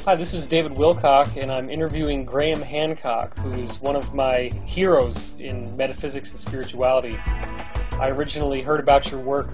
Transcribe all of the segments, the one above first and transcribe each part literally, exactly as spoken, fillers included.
Hi, this is David Wilcock, and I'm interviewing Graham Hancock, who is one of my heroes in metaphysics and spirituality. I originally heard about your work,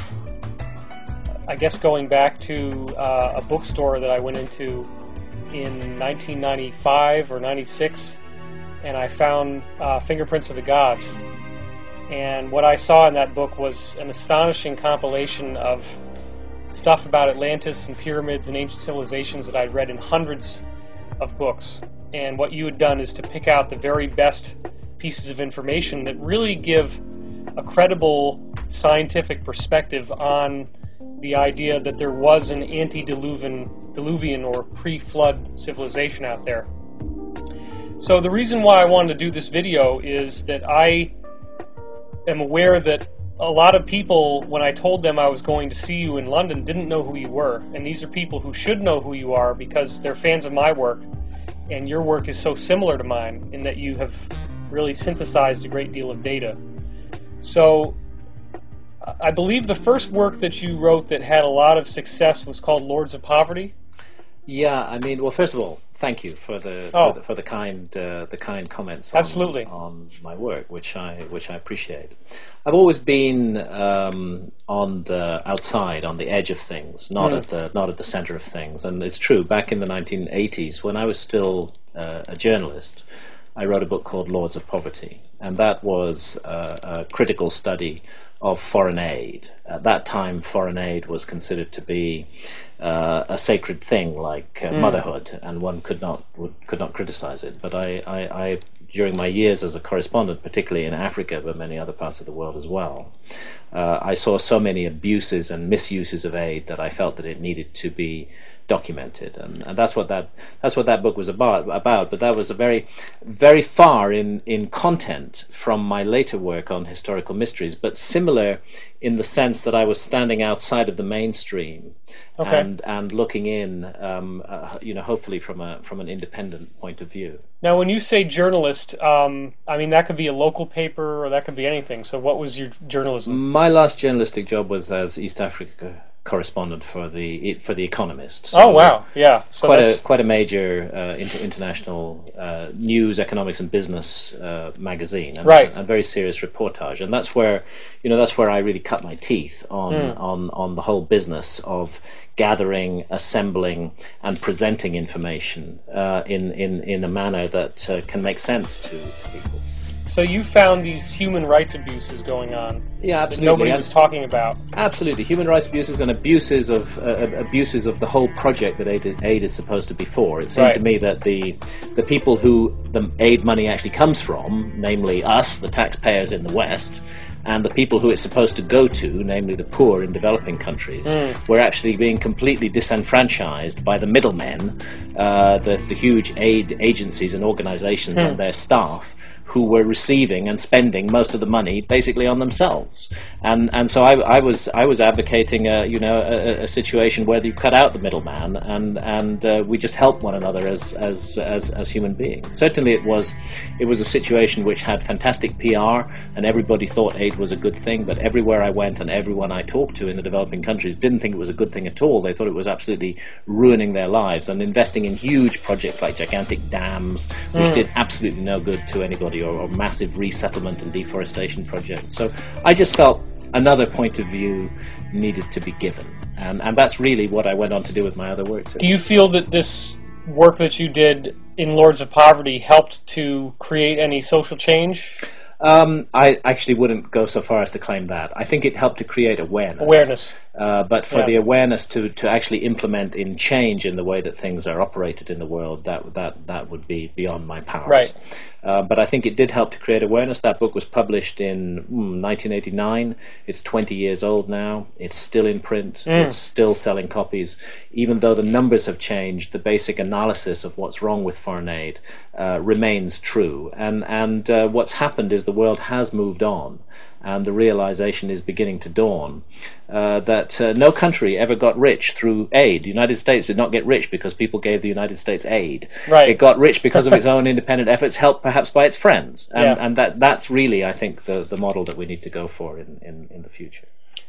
I guess going back to uh, a bookstore that I went into in nineteen ninety-five or ninety-six, and I found uh, Fingerprints of the Gods. And what I saw in that book was an astonishing compilation of stuff about Atlantis and pyramids and ancient civilizations that I'd read in hundreds of books. And what you had done is to pick out the very best pieces of information that really give a credible scientific perspective on the idea that there was an antediluvian diluvian or pre-flood civilization out there. So the reason why I wanted to do this video is that I am aware that a lot of people, when I told them I was going to see you in London, didn't know who you were. And these are people who should know who you are because they're fans of my work. And your work is so similar to mine in that you have really synthesized a great deal of data. So I believe the first work that you wrote that had a lot of success was called Lords of Poverty. Yeah, I mean, well, first of all, thank you for the oh. for the, for the kind uh, the kind comments on, Absolutely. on my work, which I which I appreciate. I've always been um, on the outside, on the edge of things, not mm. at the not at the center of things. And it's true. Back in the nineteen eighties, when I was still uh, a journalist, I wrote a book called Lords of Poverty, and that was uh, a critical study of foreign aid. At that time, foreign aid was considered to be uh, a sacred thing, like uh, mm. motherhood, and one could not would, could not criticize it. But I, I, I, during my years as a correspondent, particularly in Africa, but many other parts of the world as well, uh, I saw so many abuses and misuses of aid that I felt that it needed to be documented, and, and that's what that that's what that book was about. About, but that was a very, very far in in content from my later work on historical mysteries, but similar in the sense that I was standing outside of the mainstream, okay. and and looking in, um, uh, you know, hopefully from a from an independent point of view. Now, when you say journalist, um, I mean that could be a local paper or that could be anything. So, what was your journalism? My last journalistic job was as East Africa correspondent for the for the Economist. So oh wow, yeah, so quite that's... a quite a major uh, inter international uh, news, economics, and business uh, magazine, and, right. and very serious reportage. And that's where you know that's where I really cut my teeth on mm. on on the whole business of gathering, assembling, and presenting information uh, in in in a manner that uh, can make sense to people. So you found these human rights abuses going on yeah, that nobody was talking about. Absolutely, human rights abuses and abuses of uh, abuses of the whole project that aid, aid is supposed to be for. It seemed right. to me that the the people who the aid money actually comes from, namely us, the taxpayers in the West, and the people who it's supposed to go to, namely the poor in developing countries, mm. were actually being completely disenfranchised by the middlemen, uh, the, the huge aid agencies and organizations mm. and their staff, who were receiving and spending most of the money basically on themselves, and and so I, I was I was advocating a you know a, a situation where you cut out the middleman and and uh, we just help one another as, as as as human beings. Certainly, it was it was a situation which had fantastic P R, and everybody thought aid was a good thing. But everywhere I went and everyone I talked to in the developing countries didn't think it was a good thing at all. They thought it was absolutely ruining their lives and investing in huge projects like gigantic dams, which mm. did absolutely no good to anybody. Or, or massive resettlement and deforestation projects. So I just felt another point of view needed to be given, and and that's really what I went on to do with my other work too. Do you feel that this work that you did in Lords of Poverty helped to create any social change? Um, I actually wouldn't go so far as to claim that. I think it helped to create awareness. Awareness. Uh, but for yeah. the awareness to, to actually implement in change in the way that things are operated in the world, that that that would be beyond my powers. Right. Uh, but I think it did help to create awareness. That book was published in mm, nineteen eighty-nine. It's twenty years old now. It's still in print. Mm. It's still selling copies. Even though the numbers have changed, the basic analysis of what's wrong with foreign aid uh, remains true. And, and uh, what's happened is the world has moved on. And the realization is beginning to dawn uh, that uh, no country ever got rich through aid. The United States did not get rich because people gave the United States aid. Right. It got rich because of its own independent efforts, helped perhaps by its friends. And, yeah. and that, that's really, I think, the, the model that we need to go for in, in, in the future.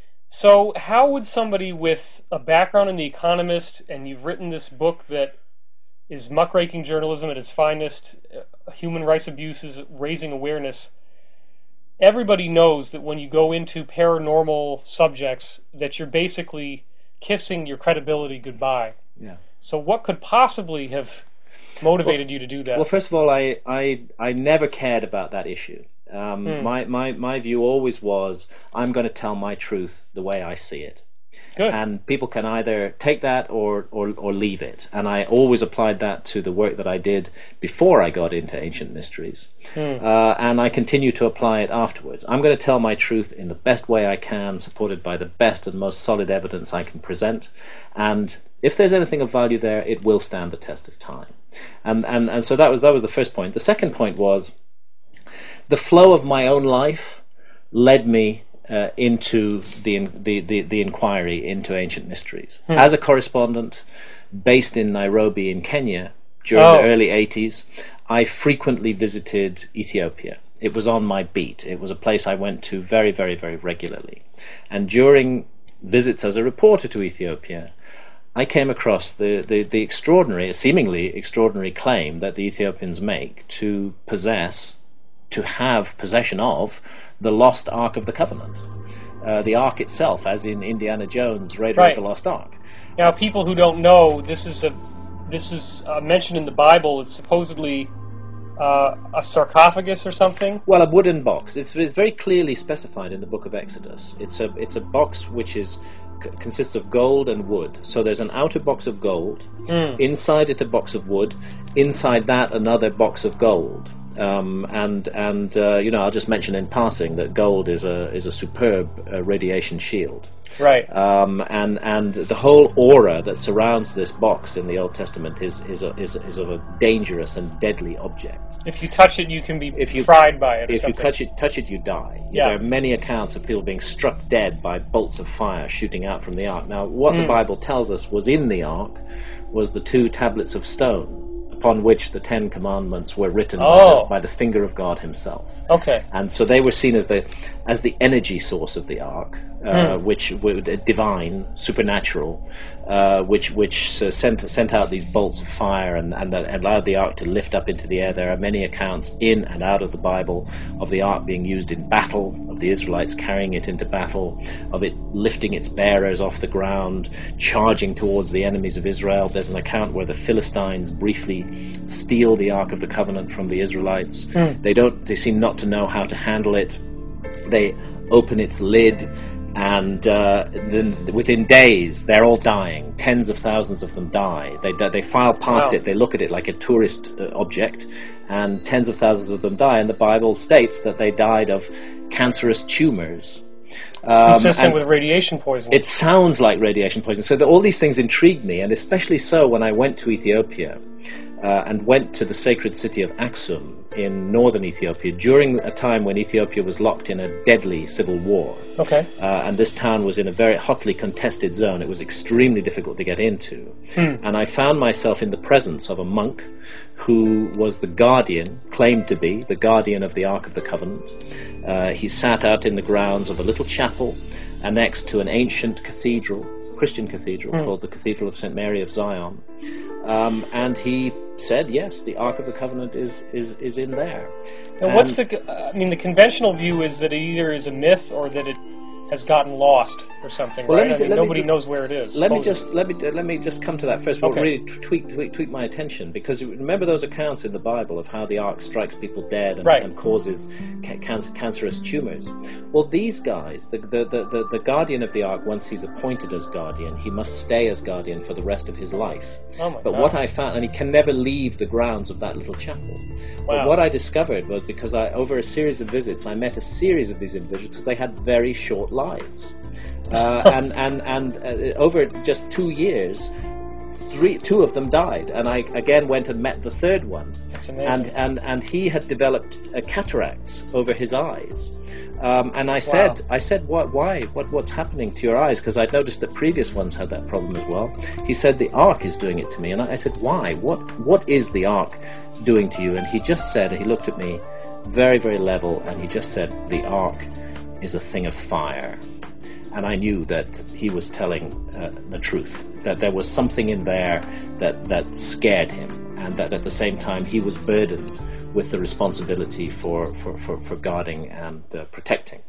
So how would somebody with a background in The Economist, and you've written this book that is muckraking journalism at its finest, uh, human rights abuses, raising awareness. Everybody knows that when you go into paranormal subjects, that you're basically kissing your credibility goodbye. Yeah. So what could possibly have motivated well, you to do that? Well, first of all, I, I, I never cared about that issue. Um, hmm. my, my, my view always was, I'm going to tell my truth the way I see it. Good. And people can either take that or, or, or leave it. And I always applied that to the work that I did before I got into Ancient Mysteries. Hmm. Uh, and I continue to apply it afterwards. I'm going to tell my truth in the best way I can, supported by the best and most solid evidence I can present. And if there's anything of value there, it will stand the test of time. And, and, and so that was, that was the first point. The second point was the flow of my own life led me Uh, into the, the, the, the inquiry into Ancient Mysteries. Hmm. As a correspondent based in Nairobi in Kenya during oh. the early eighties, I frequently visited Ethiopia. It was on my beat. It was a place I went to very, very, very regularly. And during visits as a reporter to Ethiopia, I came across the, the, the extraordinary, seemingly extraordinary claim that the Ethiopians make to possess, to have possession of, the lost Ark of the Covenant. Uh, the Ark itself, as in Indiana Jones, Raider right. of the Lost Ark. Now, people who don't know, this is a this is uh, mentioned in the Bible. It's supposedly uh, a sarcophagus or something. Well, a wooden box. It's, it's very clearly specified in the Book of Exodus. It's a it's a box which is c- consists of gold and wood. So there's an outer box of gold. Mm. Inside it, a box of wood. Inside that, another box of gold. Um, and and uh, you know, I'll just mention in passing that gold is a is a superb uh, radiation shield. Right. Um, and and the whole aura that surrounds this box in the Old Testament is is a, is, is of a dangerous and deadly object. If you touch it, you can be if you, fried by it. Or if something. you touch it, touch it, you die. Yeah. There are many accounts of people being struck dead by bolts of fire shooting out from the ark. Now, what mm. the Bible tells us was in the ark was the two tablets of stone, upon which the Ten Commandments were written oh. by, the, by the finger of God Himself. Okay. And so they were seen as the as the energy source of the ark, uh, mm. which were divine, supernatural, uh, which which uh, sent sent out these bolts of fire and, and allowed the ark to lift up into the air. There are many accounts in and out of the Bible of the ark being used in battle, of the Israelites carrying it into battle, of it lifting its bearers off the ground, charging towards the enemies of Israel. There's an account where the Philistines briefly steal the Ark of the Covenant from the Israelites. Mm. They don't. They seem not to know how to handle it. They open its lid, and uh, then within days they're all dying. Tens of thousands of them die. They they file past wow. it. They look at it like a tourist uh, object, and tens of thousands of them die. And the Bible states that they died of cancerous tumors. Um, Consistent with radiation poisoning. It sounds like radiation poisoning. So the, all these things intrigued me, and especially so when I went to Ethiopia uh, and went to the sacred city of Aksum in northern Ethiopia during a time when Ethiopia was locked in a deadly civil war. Okay. Uh, and this town was in a very hotly contested zone. It was extremely difficult to get into. Hmm. And I found myself in the presence of a monk who was the guardian, claimed to be the guardian of the Ark of the Covenant. Uh, he sat out in the grounds of a little chapel annexed to an ancient cathedral, Christian cathedral, mm. called the Cathedral of Saint Mary of Zion. Um, and he said, yes, the Ark of the Covenant is, is, is in there. Now, and what's the, I mean, the conventional view is that it either is a myth or that it has gotten lost or something, well, right? I mean, nobody me, knows where it is. Let supposedly. me just let me let me just come to that first. What okay. really tweaked, tweaked tweaked my attention, because remember those accounts in the Bible of how the ark strikes people dead and, right. and causes ca- cancer, cancerous tumors. Well, these guys, the the, the the the guardian of the ark, once he's appointed as guardian, he must stay as guardian for the rest of his life. Oh my but gosh. what I found, and he can never leave the grounds of that little chapel. Wow. But what I discovered was, because I, over a series of visits, I met a series of these individuals because they had very short lives. Uh, and and, and uh, over just two years, three, two of them died. And I again went and met the third one. That's amazing. And, and, and he had developed uh, cataracts over his eyes. Um, and I said, wow. I said, what, why? What, what's happening to your eyes? Because I'd noticed that previous ones had that problem as well. He said, the ark is doing it to me. And I, I said, why? What What is the ark doing to you? And he just said, he looked at me very, very level, and he just said, the ark is a thing of fire. And I knew that he was telling uh, the truth. that there was something in there that, that scared him, and that at the same time he was burdened with the responsibility for, for, for, for guarding and uh, protecting.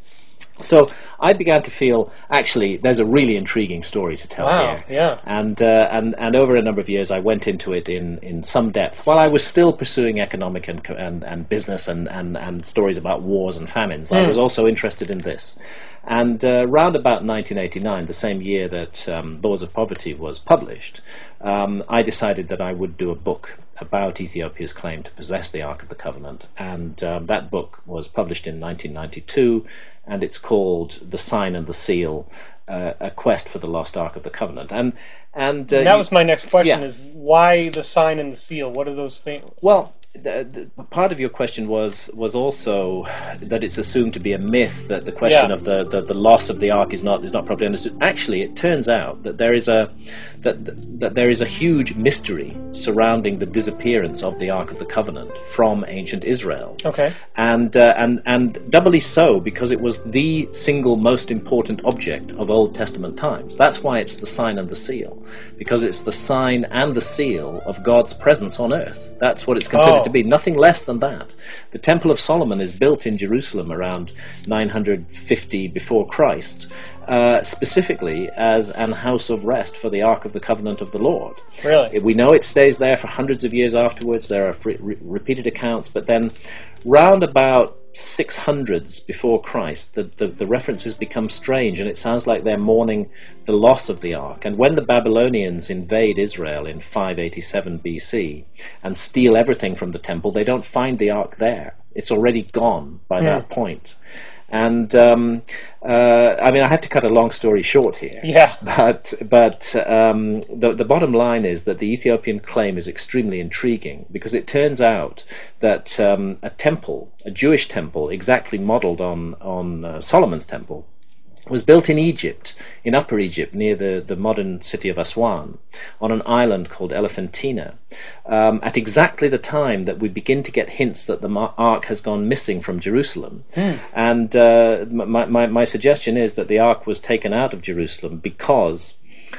So I began to feel, actually, there's a really intriguing story to tell wow, here. Yeah. And, uh, and and over a number of years, I went into it in, in some depth, while I was still pursuing economic and and, and business and, and, and stories about wars and famines. Mm. I was also interested in this. And uh, round about nineteen eighty-nine, the same year that um, Lords of Poverty was published, um, I decided that I would do a book about Ethiopia's claim to possess the Ark of the Covenant. And um, that book was published in nineteen ninety-two, and it's called The Sign and the Seal, uh, A Quest for the Lost Ark of the Covenant. And and, uh, and that was my next question, yeah. is why the sign and the seal? What are those things? Well, the, the, part of your question was was also that it's assumed to be a myth, that the question yeah. of the, the, the loss of the Ark is not is not properly understood. Actually, it turns out that there is a that that there is a huge mystery surrounding the disappearance of the Ark of the Covenant from ancient Israel. Okay. And uh, and and doubly so because it was the single most important object of Old Testament times. That's why it's the sign and the seal, because it's the sign and the seal of God's presence on earth. That's what it's considered oh. to be, nothing less than that. The Temple of Solomon is built in Jerusalem around nine hundred fifty before Christ, uh, specifically as an house of rest for the Ark of the Covenant of the Lord. Really? We know it stays there for hundreds of years afterwards. There are free, re- repeated accounts, but then round about six hundreds before Christ, the, the, the references become strange, and it sounds like they're mourning the loss of the Ark. And when the Babylonians invade Israel in five eighty-seven B C and steal everything from the temple, they don't find the Ark there. It's already gone by mm. that point. And um, uh, I mean, I have to cut a long story short here. Yeah. But but um, the the bottom line is that the Ethiopian claim is extremely intriguing, because it turns out that um, a temple, a Jewish temple, exactly modelled on on uh, Solomon's temple, was built in Egypt, in Upper Egypt, near the, the modern city of Aswan, on an island called Elephantina, um, at exactly the time that we begin to get hints that the Ark has gone missing from Jerusalem. Mm. And uh, my, my, my suggestion is that the Ark was taken out of Jerusalem because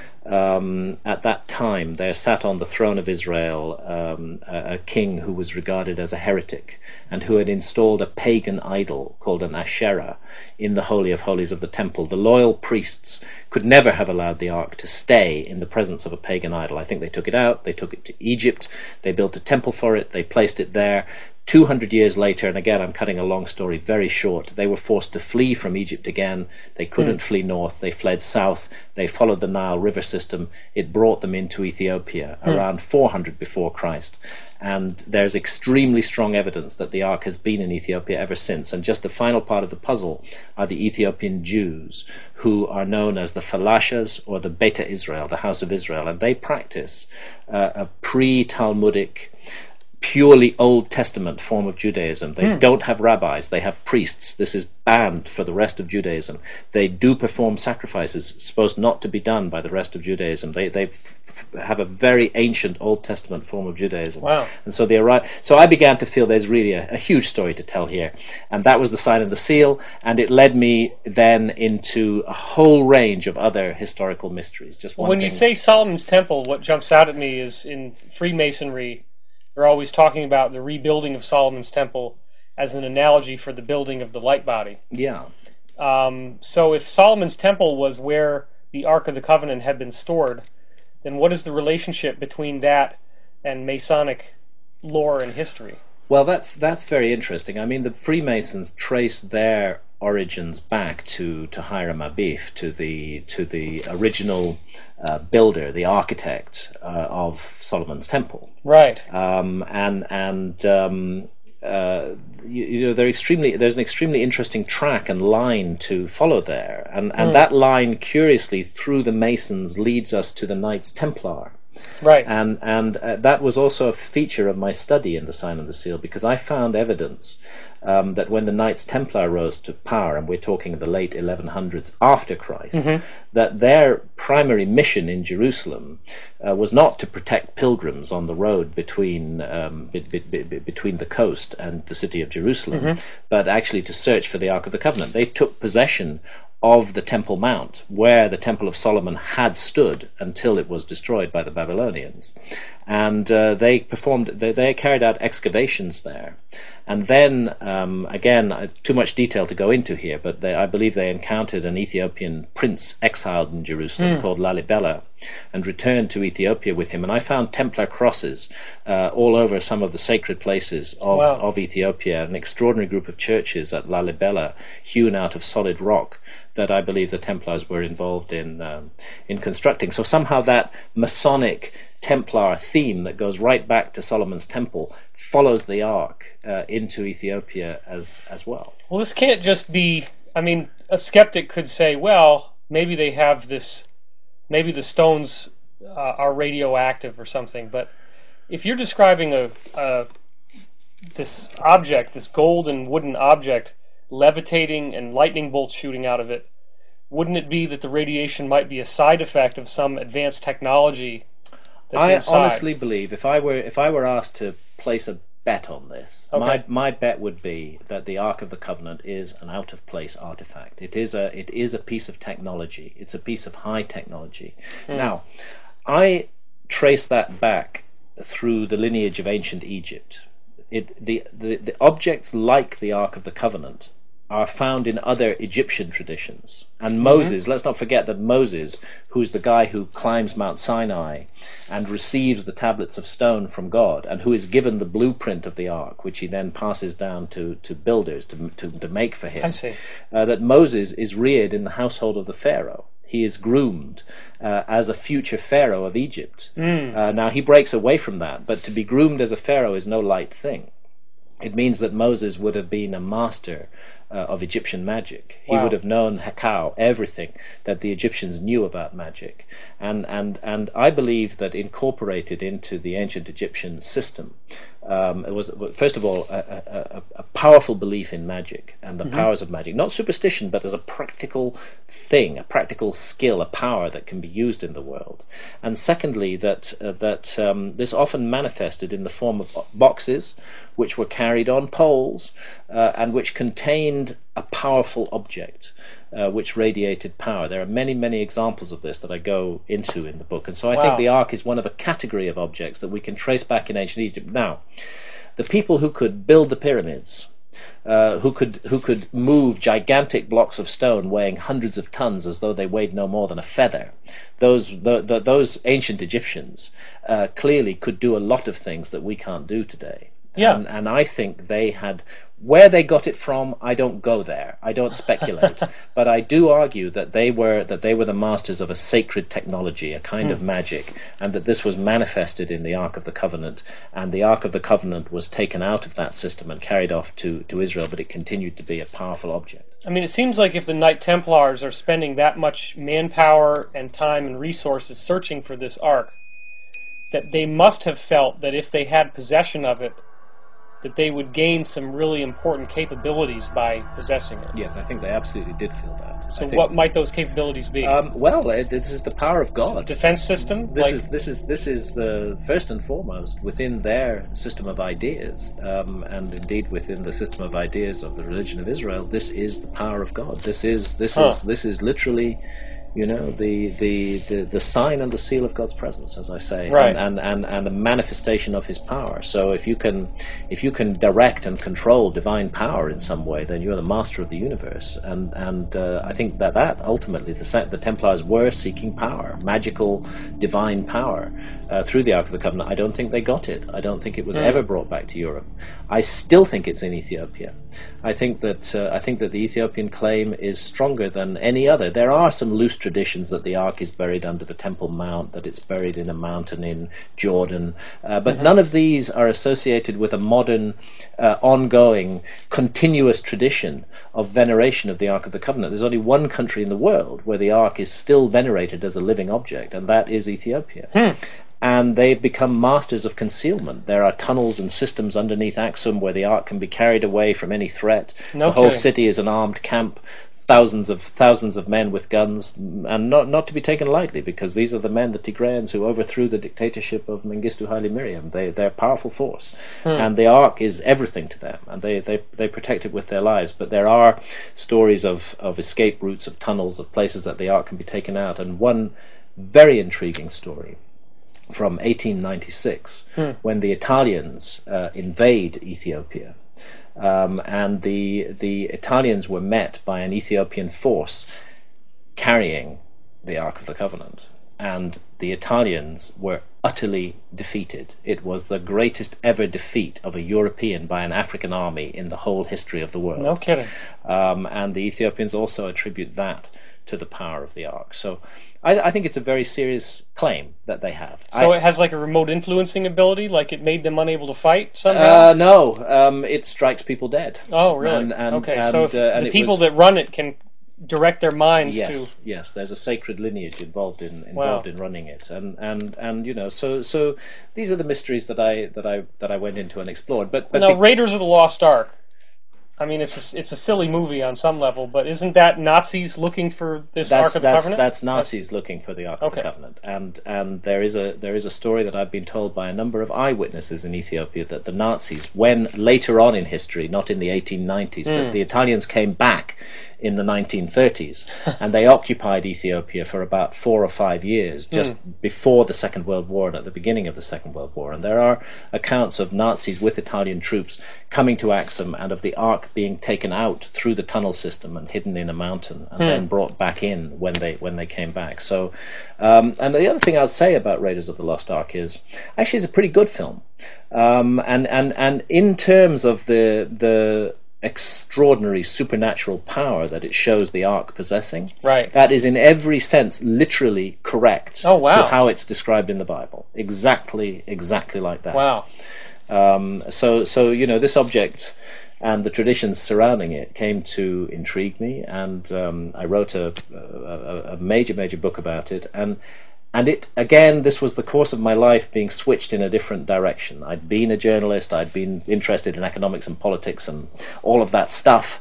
Um, at that time there sat on the throne of Israel um, a, a king who was regarded as a heretic, and who had installed a pagan idol called an Asherah in the Holy of Holies of the temple. The loyal priests could never have allowed the Ark to stay in the presence of a pagan idol. I think they took it out, they took it to Egypt, they built a temple for it, they placed it there. two hundred years later, and again I'm cutting a long story very short, they were forced to flee from Egypt again. They couldn't mm. flee north, they fled south, they followed the Nile River system. It brought them into Ethiopia mm. around four hundred before Christ, and there's extremely strong evidence that the Ark has been in Ethiopia ever since. And just the final part of the puzzle are the Ethiopian Jews, who are known as the Falashas, or the Beta Israel, the House of Israel, and they practice uh, a pre-Talmudic, purely Old Testament form of Judaism. They mm. don't have rabbis, they have priests. This is banned for the rest of Judaism. They do perform sacrifices supposed not to be done by the rest of Judaism. They they f- have a very ancient Old Testament form of Judaism. Wow. And so they arrive. So I began to feel there's really a, a huge story to tell here, and that was the sign and the seal, and it led me then into a whole range of other historical mysteries. Just one well, when thing. you say Solomon's Temple, what jumps out at me is in Freemasonry, they're always talking about the rebuilding of Solomon's Temple as an analogy for the building of the light body. Yeah. Um, so if Solomon's Temple was where the Ark of the Covenant had been stored, then what is the relationship between that and Masonic lore and history? Well, that's that's very interesting. I mean, the Freemasons trace their origins back to, to Hiram Abif, to the to the original uh, builder, the architect uh, of Solomon's Temple. Right. Um, and and um, uh, you, you know, they're extremely. There's an extremely interesting track and line to follow there, and and mm. that line, curiously, through the Masons, leads us to the Knights Templar. Right. And and uh, that was also a feature of my study in the Sign and the Seal, because I found evidence um, that when the Knights Templar rose to power, and we're talking the late eleven hundreds after Christ, mm-hmm. that their primary mission in Jerusalem uh, was not to protect pilgrims on the road between um, be, be, be, between the coast and the city of Jerusalem, mm-hmm. but actually to search for the Ark of the Covenant. They took possession of the Temple Mount, where the Temple of Solomon had stood until it was destroyed by the Babylonians. And uh, they performed, they, they carried out excavations there. And then, um, again, uh, too much detail to go into here, but they, I believe they encountered an Ethiopian prince exiled in Jerusalem mm. called Lalibela, and returned to Ethiopia with him. And I found Templar crosses uh, all over some of the sacred places of, wow. of Ethiopia, an extraordinary group of churches at Lalibela, hewn out of solid rock, that I believe the Templars were involved in um, in constructing. So somehow that Masonic Templar theme that goes right back to Solomon's Temple follows the Ark uh, into Ethiopia as as well. Well, this can't just be, I mean, a skeptic could say, well, maybe they have this, maybe the stones uh, are radioactive or something, but if you're describing a, a this object, this golden wooden object, levitating and lightning bolts shooting out of it, wouldn't it be that the radiation might be a side effect of some advanced technology that's I inside? honestly believe if I were if I were asked to place a bet on this, okay. my my bet would be that the Ark of the Covenant is an out of place artifact. It is a it is a piece of technology. It's a piece of high technology. Mm. Now, I trace that back through the lineage of ancient Egypt. It the, the, the objects like the Ark of the Covenant are found in other Egyptian traditions. And Moses, mm-hmm. let's not forget that Moses, who's the guy who climbs Mount Sinai and receives the tablets of stone from God, and who is given the blueprint of the Ark, which he then passes down to, to builders to, to, to make for him. I see. Uh, that Moses is reared in the household of the Pharaoh. He is groomed uh, as a future Pharaoh of Egypt. Mm. Uh, now, he breaks away from that, but to be groomed as a Pharaoh is no light thing. It means that Moses would have been a master uh, of Egyptian magic. He wow. would have known Hakau, everything that the Egyptians knew about magic. And, and, and I believe that incorporated into the ancient Egyptian system, um, it was, first of all, a, a, a powerful belief in magic and the mm-hmm. powers of magic. Not superstition, but as a practical thing, a practical skill, a power that can be used in the world. And secondly, that, uh, that um, this often manifested in the form of boxes, which were carried on poles uh, and which contained a powerful object uh, which radiated power. There are many, many examples of this that I go into in the book. And so I wow. think the Ark is one of a category of objects that we can trace back in ancient Egypt. Now, the people who could build the pyramids, uh, who could who could move gigantic blocks of stone weighing hundreds of tons as though they weighed no more than a feather, those the, the, those ancient Egyptians uh, clearly could do a lot of things that we can't do today. Yeah. And, and I think they had, where they got it from, I don't go there. I don't speculate. But I do argue that they were that they were the masters of a sacred technology, a kind mm. of magic, and that this was manifested in the Ark of the Covenant. And the Ark of the Covenant was taken out of that system and carried off to, to Israel, but it continued to be a powerful object. I mean, it seems like if the Knight Templars are spending that much manpower and time and resources searching for this Ark, that they must have felt that if they had possession of it, that they would gain some really important capabilities by possessing it. Yes, I think they absolutely did feel that. So what might those capabilities be? Um, well, it, this is the power of God. Defense system? This like... is this is this is uh, first and foremost within their system of ideas, um, and indeed within the system of ideas of the religion of Israel. This is the power of God. This is this huh. is this is literally, you know, the, the, the, the sign and the seal of God's presence, as I say, right. and, and, and, and a manifestation of His power. So if you can if you can direct and control divine power in some way, then you're the master of the universe. And and uh, I think that that ultimately the the Templars were seeking power, magical, divine power uh, through the Ark of the Covenant. I don't think they got it. I don't think it was mm. ever brought back to Europe. I still think it's in Ethiopia. I think that uh, I think that the Ethiopian claim is stronger than any other. There are some loose traditions that the Ark is buried under the Temple Mount, that it's buried in a mountain in Jordan, uh, but mm-hmm. none of these are associated with a modern, uh, ongoing, continuous tradition of veneration of the Ark of the Covenant. There's only one country in the world where the Ark is still venerated as a living object, and that is Ethiopia. Hmm. And they've become masters of concealment. There are tunnels and systems underneath Axum where the Ark can be carried away from any threat. No the whole kidding. city is an armed camp thousands of thousands of men with guns, and not not to be taken lightly, because these are the men, the Tigrayans, who overthrew the dictatorship of Mengistu Haile Mariam. They they're a powerful force, hmm. and the Ark is everything to them, and they, they they protect it with their lives. But there are stories of of escape routes, of tunnels, of places that the Ark can be taken out, and one very intriguing story from eighteen ninety-six, hmm. when the Italians uh, invade Ethiopia. Um, and the the Italians were met by an Ethiopian force carrying the Ark of the Covenant, and the Italians were utterly defeated. It was the greatest ever defeat of a European by an African army in the whole history of the world. No kidding. Um, and the Ethiopians also attribute that to the power of the Ark. So I, I think it's a very serious claim that they have. So I, it has like a remote influencing ability, like it made them unable to fight somehow? Uh, no, um, it strikes people dead. Oh, really? And, and, okay, and, so if uh, the people was, that run it can direct their minds yes, to... Yes, there's a sacred lineage involved in involved wow. in running it, and, and, and you know, so so these are the mysteries that I that I that I went into and explored. But, but now, be- Raiders of the Lost Ark. I mean, it's a, it's a silly movie on some level, but isn't that Nazis looking for this that's, Ark of the that's, Covenant? That's Nazis that's... looking for the Ark okay. of the Covenant, and and there is a there is a story that I've been told by a number of eyewitnesses in Ethiopia that the Nazis, when later on in history, not in the eighteen nineties, mm. but the Italians came back in the nineteen thirties, and they occupied Ethiopia for about four or five years, just mm. before the Second World War and at the beginning of the Second World War. And there are accounts of Nazis with Italian troops coming to Axum and of the Ark being taken out through the tunnel system and hidden in a mountain and mm. then brought back in when they when they came back. So, um, and the other thing I'll say about Raiders of the Lost Ark is, actually, it's a pretty good film. Um, and, and, and in terms of the the extraordinary supernatural power that it shows the Ark possessing, right, that is in every sense literally correct oh, wow. to how it's described in the Bible. Exactly, exactly like that. Wow. Um, so, so you know, this object and the traditions surrounding it came to intrigue me, and um, I wrote a, a, a major, major book about it, and And it again, this was the course of my life being switched in a different direction. I'd been a journalist, I'd been interested in economics and politics and all of that stuff,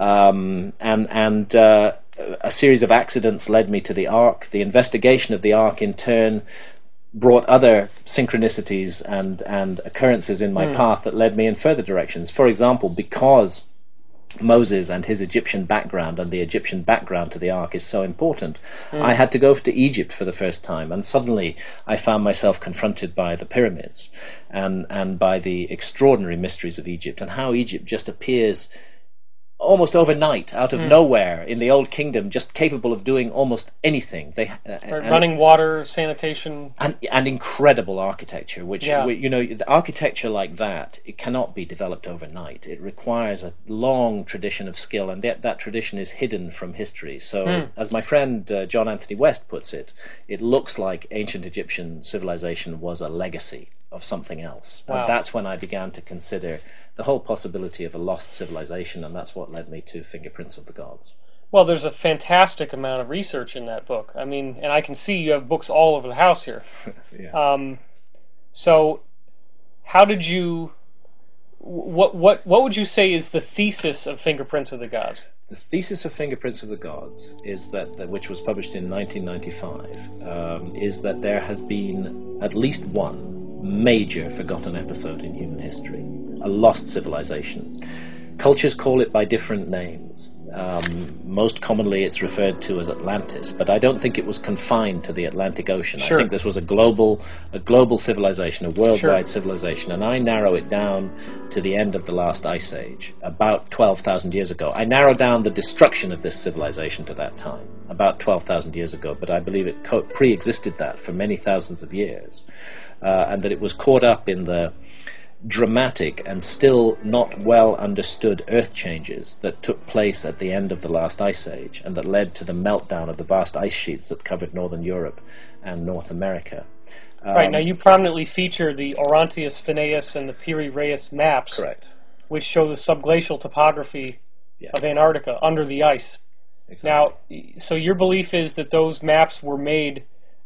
um, and and uh, a series of accidents led me to the Ark. The investigation of the Ark, in turn, brought other synchronicities and, and occurrences in my mm. path that led me in further directions. For example, because Moses and his Egyptian background and the Egyptian background to the Ark is so important, mm. I had to go to Egypt for the first time, and suddenly I found myself confronted by the pyramids and, and by the extraordinary mysteries of Egypt, and how Egypt just appears almost overnight, out of mm. nowhere, in the Old Kingdom, just capable of doing almost anything. They uh, and, running water, sanitation, and and incredible architecture. Which yeah. you know, the architecture like that, it cannot be developed overnight. It requires a long tradition of skill, and that that tradition is hidden from history. So, mm. as my friend uh, John Anthony West puts it, it looks like ancient Egyptian civilization was a legacy of something else, wow. and that's when I began to consider the whole possibility of a lost civilization, and that's what led me to Fingerprints of the Gods. Well, there's a fantastic amount of research in that book. I mean, and I can see you have books all over the house here. yeah. Um, so, how did you? What what what would you say is the thesis of Fingerprints of the Gods? The thesis of Fingerprints of the Gods is that, that which was published in nineteen ninety-five, um, is that there has been at least one major forgotten episode in human history, a lost civilization. Cultures call it by different names. Um, most commonly it's referred to as Atlantis, but I don't think it was confined to the Atlantic Ocean. Sure. I think this was a global a global civilization, a worldwide sure. civilization, and I narrow it down to the end of the last ice age, about twelve thousand years ago. I narrow down the destruction of this civilization to that time, about twelve thousand years ago, but I believe it co- pre-existed that for many thousands of years, uh, and that it was caught up in the dramatic and still not well understood earth changes that took place at the end of the last ice age, and that led to the meltdown of the vast ice sheets that covered northern Europe and North America. Um, right, now you prominently feature the Orontius Phineus and the Piri Reis maps, correct, which show the subglacial topography yeah. of Antarctica under the ice. Exactly. Now, so your belief is that those maps were made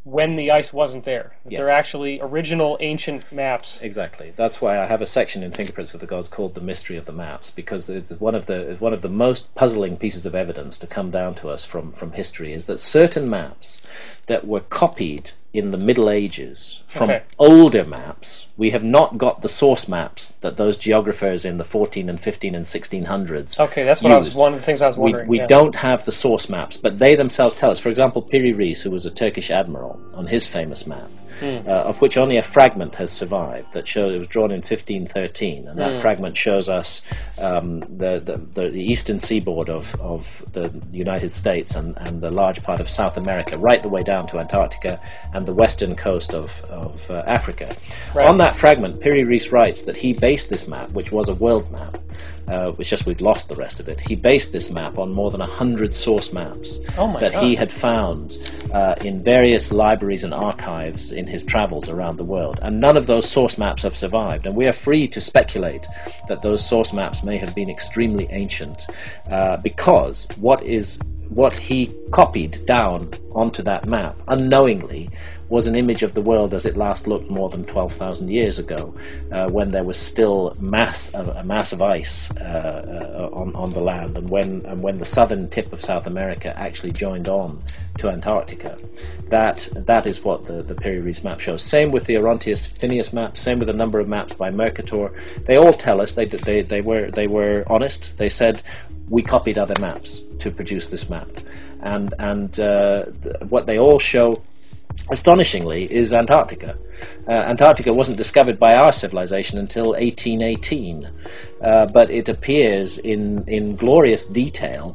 when the ice wasn't there. That Yes. They're actually original ancient maps. Exactly. That's why I have a section in Fingerprints of the Gods called "The Mystery of the Maps," because it's one of the one of the most puzzling pieces of evidence to come down to us from from history is that certain maps that were copied in the Middle Ages from Okay. older maps, we have not got the source maps that those geographers in the fourteen and fifteen and sixteen hundreds. Okay, that's what I was used. one of the things I was We, wondering. we yeah. don't have the source maps, but they themselves tell us. For example, Piri Reis, who was a Turkish admiral, on his famous map, Hmm. uh, of which only a fragment has survived, that shows it was drawn in fifteen thirteen, and that Hmm. fragment shows us um, the, the, the the eastern seaboard of, of the United States and, and the large part of South America, right the way down to Antarctica and the western coast of, of uh, Africa. Right. On that fragment, Piri Reis writes that he based this map, which was a world map, uh, it's just we'd lost the rest of it. He based this map on more than a hundred source maps Oh my that God. he had found uh, in various libraries and archives in his travels around the world, and none of those source maps have survived. And we are free to speculate that those source maps may have been extremely ancient, uh, because what is what he copied down onto that map unknowingly was an image of the world as it last looked more than twelve thousand years ago, uh, when there was still mass a, a mass of ice uh, uh, on on the land, and when and when the southern tip of South America actually joined on to Antarctica. That that is what the the Piri Reis map shows. Same with the Orontius Phineas map. Same with a number of maps by Mercator. They all tell us they they they were they were honest. They said, we copied other maps to produce this map, and and uh, th- what they all show, astonishingly, is Antarctica. Uh, Antarctica wasn't discovered by our civilization until eighteen eighteen, uh, but it appears in in glorious detail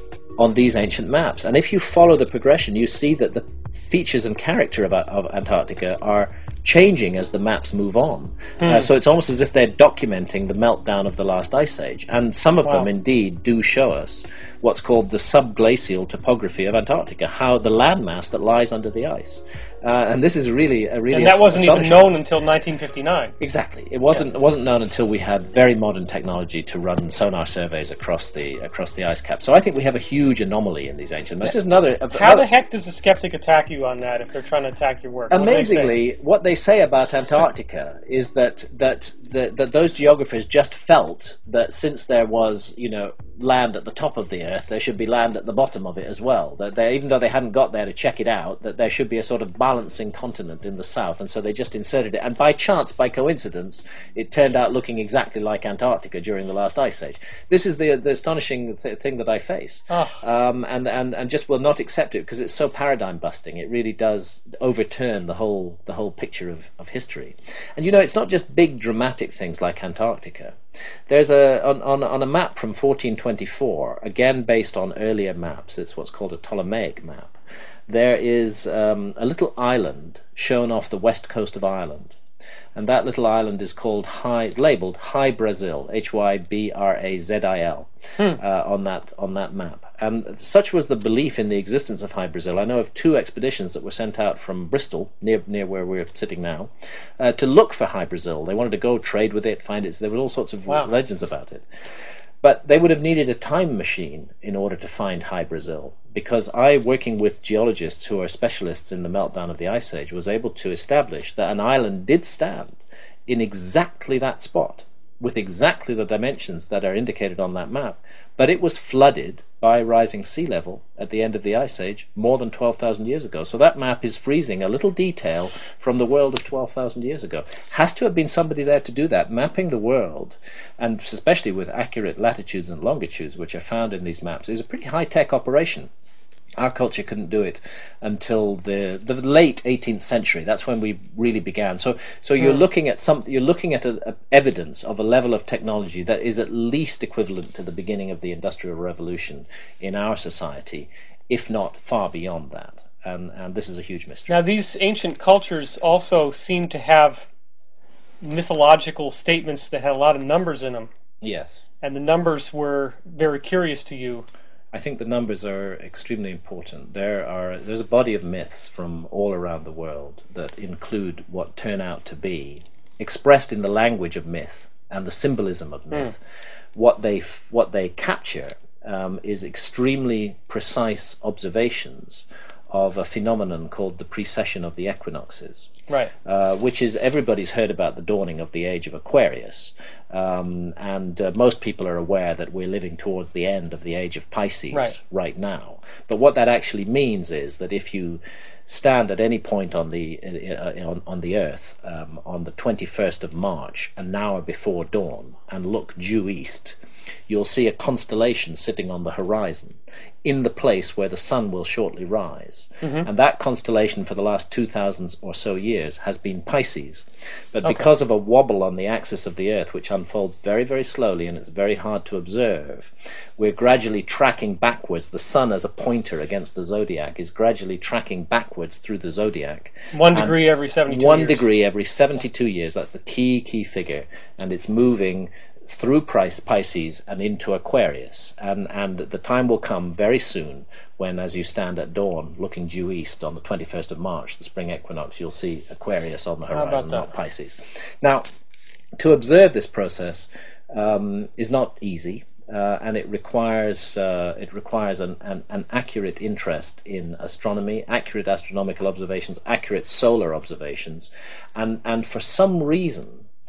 on these ancient maps. And if you follow the progression, you see that the features and character of, of Antarctica are changing as the maps move on. Uh, so it's almost as if they're documenting the meltdown of the last ice age. And some of Wow. them indeed do show us what's called the subglacial topography of Antarctica, how the landmass that lies under the ice. Uh, and this is really a really And that wasn't even astonishing. known until nineteen fifty-nine. Exactly. It wasn't it wasn't known until we had very modern technology to run sonar surveys across the across the ice cap. So I think we have a huge anomaly in these ancient maps. Just another. How another the heck does a skeptic attack you on that if they're trying to attack your work? What do they say? Amazingly, what they say about Antarctica is that that, that that those geographers just felt that since there was, you know, land at the top of the Earth, there should be land at the bottom of it as well. That they, even though they hadn't got there to check it out, that there should be a sort of balancing continent in the south, and so they just inserted it. And by chance, by coincidence, it turned out looking exactly like Antarctica during the last ice age. This is the, the astonishing th- thing that I face, Ugh. um, and, and and just will not accept it because it's so paradigm busting. It really does overturn the whole the whole picture of, of history. And you know, it's not just big dramatic things like Antarctica. There's a on, on on a map from fourteen twenty-four, again based on earlier maps. It's what's called a Ptolemaic map. There is um, a little island shown off the west coast of Ireland, and that little island is called High, labelled High Brazil, H Y B R A Z I L, uh, on that on that map. And such was the belief in the existence of High Brazil. I know of two expeditions that were sent out from Bristol, near near where we're sitting now, uh, to look for High Brazil. They wanted to go trade with it, find it. There were all sorts of Wow. legends about it. But they would have needed a time machine in order to find High Brazil, because I, working with geologists who are specialists in the meltdown of the Ice Age, was able to establish that an island did stand in exactly that spot, with exactly the dimensions that are indicated on that map, but it was flooded by rising sea level at the end of the Ice Age more than twelve thousand years ago. So that map is freezing a little detail from the world of twelve thousand years ago. Has to have been somebody there to do that. Mapping the world, and especially with accurate latitudes and longitudes, which are found in these maps, is a pretty high-tech operation. Our culture couldn't do it until the the late eighteenth century. That's when we really began. So, so you're Hmm. looking at some. You're looking at a, a evidence of a level of technology that is at least equivalent to the beginning of the Industrial Revolution in our society, if not far beyond that. And and this is a huge mystery. Now, these ancient cultures also seem to have mythological statements that had a lot of numbers in them, Yes. and the numbers were very curious to you. I think the numbers are extremely important. There are there's a body of myths from all around the world that include what turn out to be, expressed in the language of myth and the symbolism of myth. What they f- what they capture um, is extremely precise observations of a phenomenon called the precession of the equinoxes, right? Uh, which is, everybody's heard about the dawning of the age of Aquarius, um, and uh, most people are aware that we're living towards the end of the age of Pisces right. right now. But what that actually means is that if you stand at any point on the uh, on, on the Earth um, on the twenty-first of March, an hour before dawn, and look due east, you'll see a constellation sitting on the horizon in the place where the sun will shortly rise. Mm-hmm. And that constellation for the last two thousand or so years has been Pisces. But okay. because of a wobble on the axis of the Earth, which unfolds very, very slowly and it's very hard to observe, we're gradually tracking backwards. The sun as a pointer against the zodiac is gradually tracking backwards through the zodiac. One degree every seventy-two one years. One degree every seventy-two years. That's the key, key figure. And it's moving through Pisces and into Aquarius, and and the time will come very soon when, as you stand at dawn looking due east on the twenty-first of March, the spring equinox, you'll see Aquarius on the horizon, not Pisces. Now, to observe this process um, is not easy, uh, and it requires uh, it requires an, an, an accurate interest in astronomy, accurate astronomical observations, accurate solar observations, and and for some reason,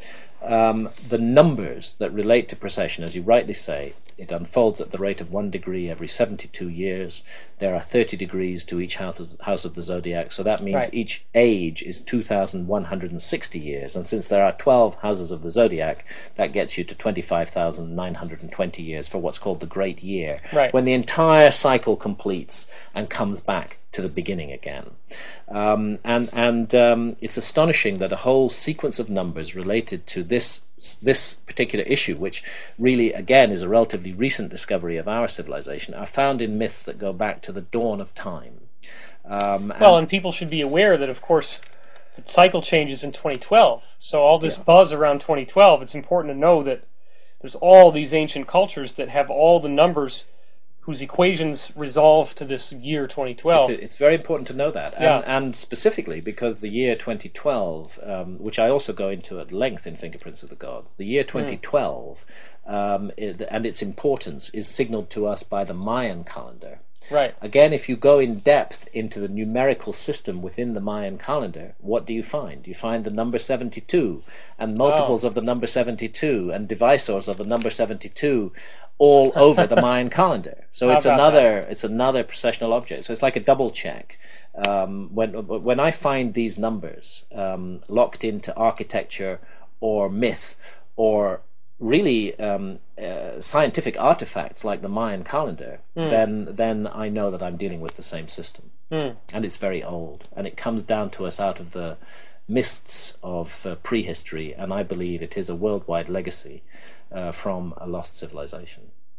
Um, the numbers that relate to precession, as you rightly say, it unfolds at the rate of one degree every seventy-two years. There are thirty degrees to each house of, house of the zodiac, so that means right. each age is two thousand one hundred sixty years. And since there are twelve houses of the zodiac, that gets you to twenty-five thousand nine hundred twenty years for what's called the Great Year, right. when the entire cycle completes and comes back to the beginning again. Um, and and um, it's astonishing that a whole sequence of numbers related to this this particular issue, which really, again, is a relatively recent discovery of our civilization, are found in myths that go back to the dawn of time. Um, and well, and people should be aware that, of course, the cycle changes in twenty twelve. So all this yeah. buzz around twenty twelve, it's important to know that there's all these ancient cultures that have all the numbers whose equations resolve to this year twenty twelve. It's, it's very important to know that, yeah. and, and specifically because the year twenty twelve, um, which I also go into at length in Fingerprints of the Gods, the year twenty twelve mm. um, it, and its importance is signaled to us by the Mayan calendar. Right. Again, if you go in depth into the numerical system within the Mayan calendar, what do you find? You find the number seventy-two and multiples oh. of the number seventy-two and divisors of the number seventy-two all over the Mayan calendar. So How it's about another that? it's another processional object. So it's like a double check. Um, when when I find these numbers um, locked into architecture or myth or really um, uh, scientific artifacts like the Mayan calendar, mm. then then I know that I'm dealing with the same system, mm. and it's very old, and it comes down to us out of the mists of uh, prehistory, and I believe it is a worldwide legacy uh, from a lost civilization.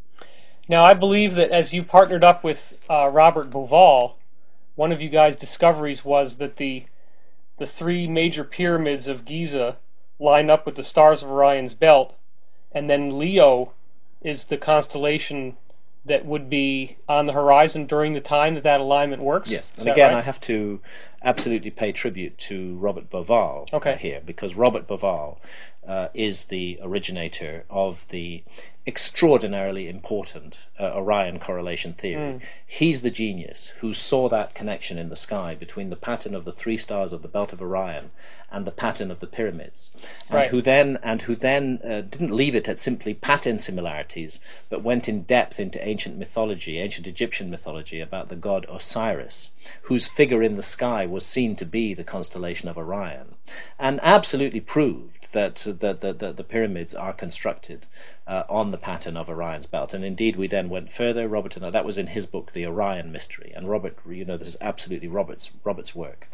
Now, I believe that as you partnered up with uh, Robert Bauval, one of you guys' discoveries was that the the three major pyramids of Giza line up with the stars of Orion's belt, and then Leo is the constellation that would be on the horizon during the time that that alignment works? Yes, Is and that again, right? I have to absolutely pay tribute to Robert Bauval okay. uh, here, because Robert Bauval uh, is the originator of the extraordinarily important uh, Orion correlation theory. Mm. He's the genius who saw that connection in the sky between the pattern of the three stars of the belt of Orion and the pattern of the pyramids, and right. who then and who then uh, didn't leave it at simply pattern similarities, but went in depth into ancient mythology, ancient Egyptian mythology, about the god Osiris, whose figure in the sky was seen to be the constellation of Orion, and absolutely proved that that the, the, the pyramids are constructed uh, on the pattern of Orion's belt. And indeed, we then went further. Robert, and that was in his book, The Orion Mystery. And Robert, you know, this is absolutely Robert's Robert's work.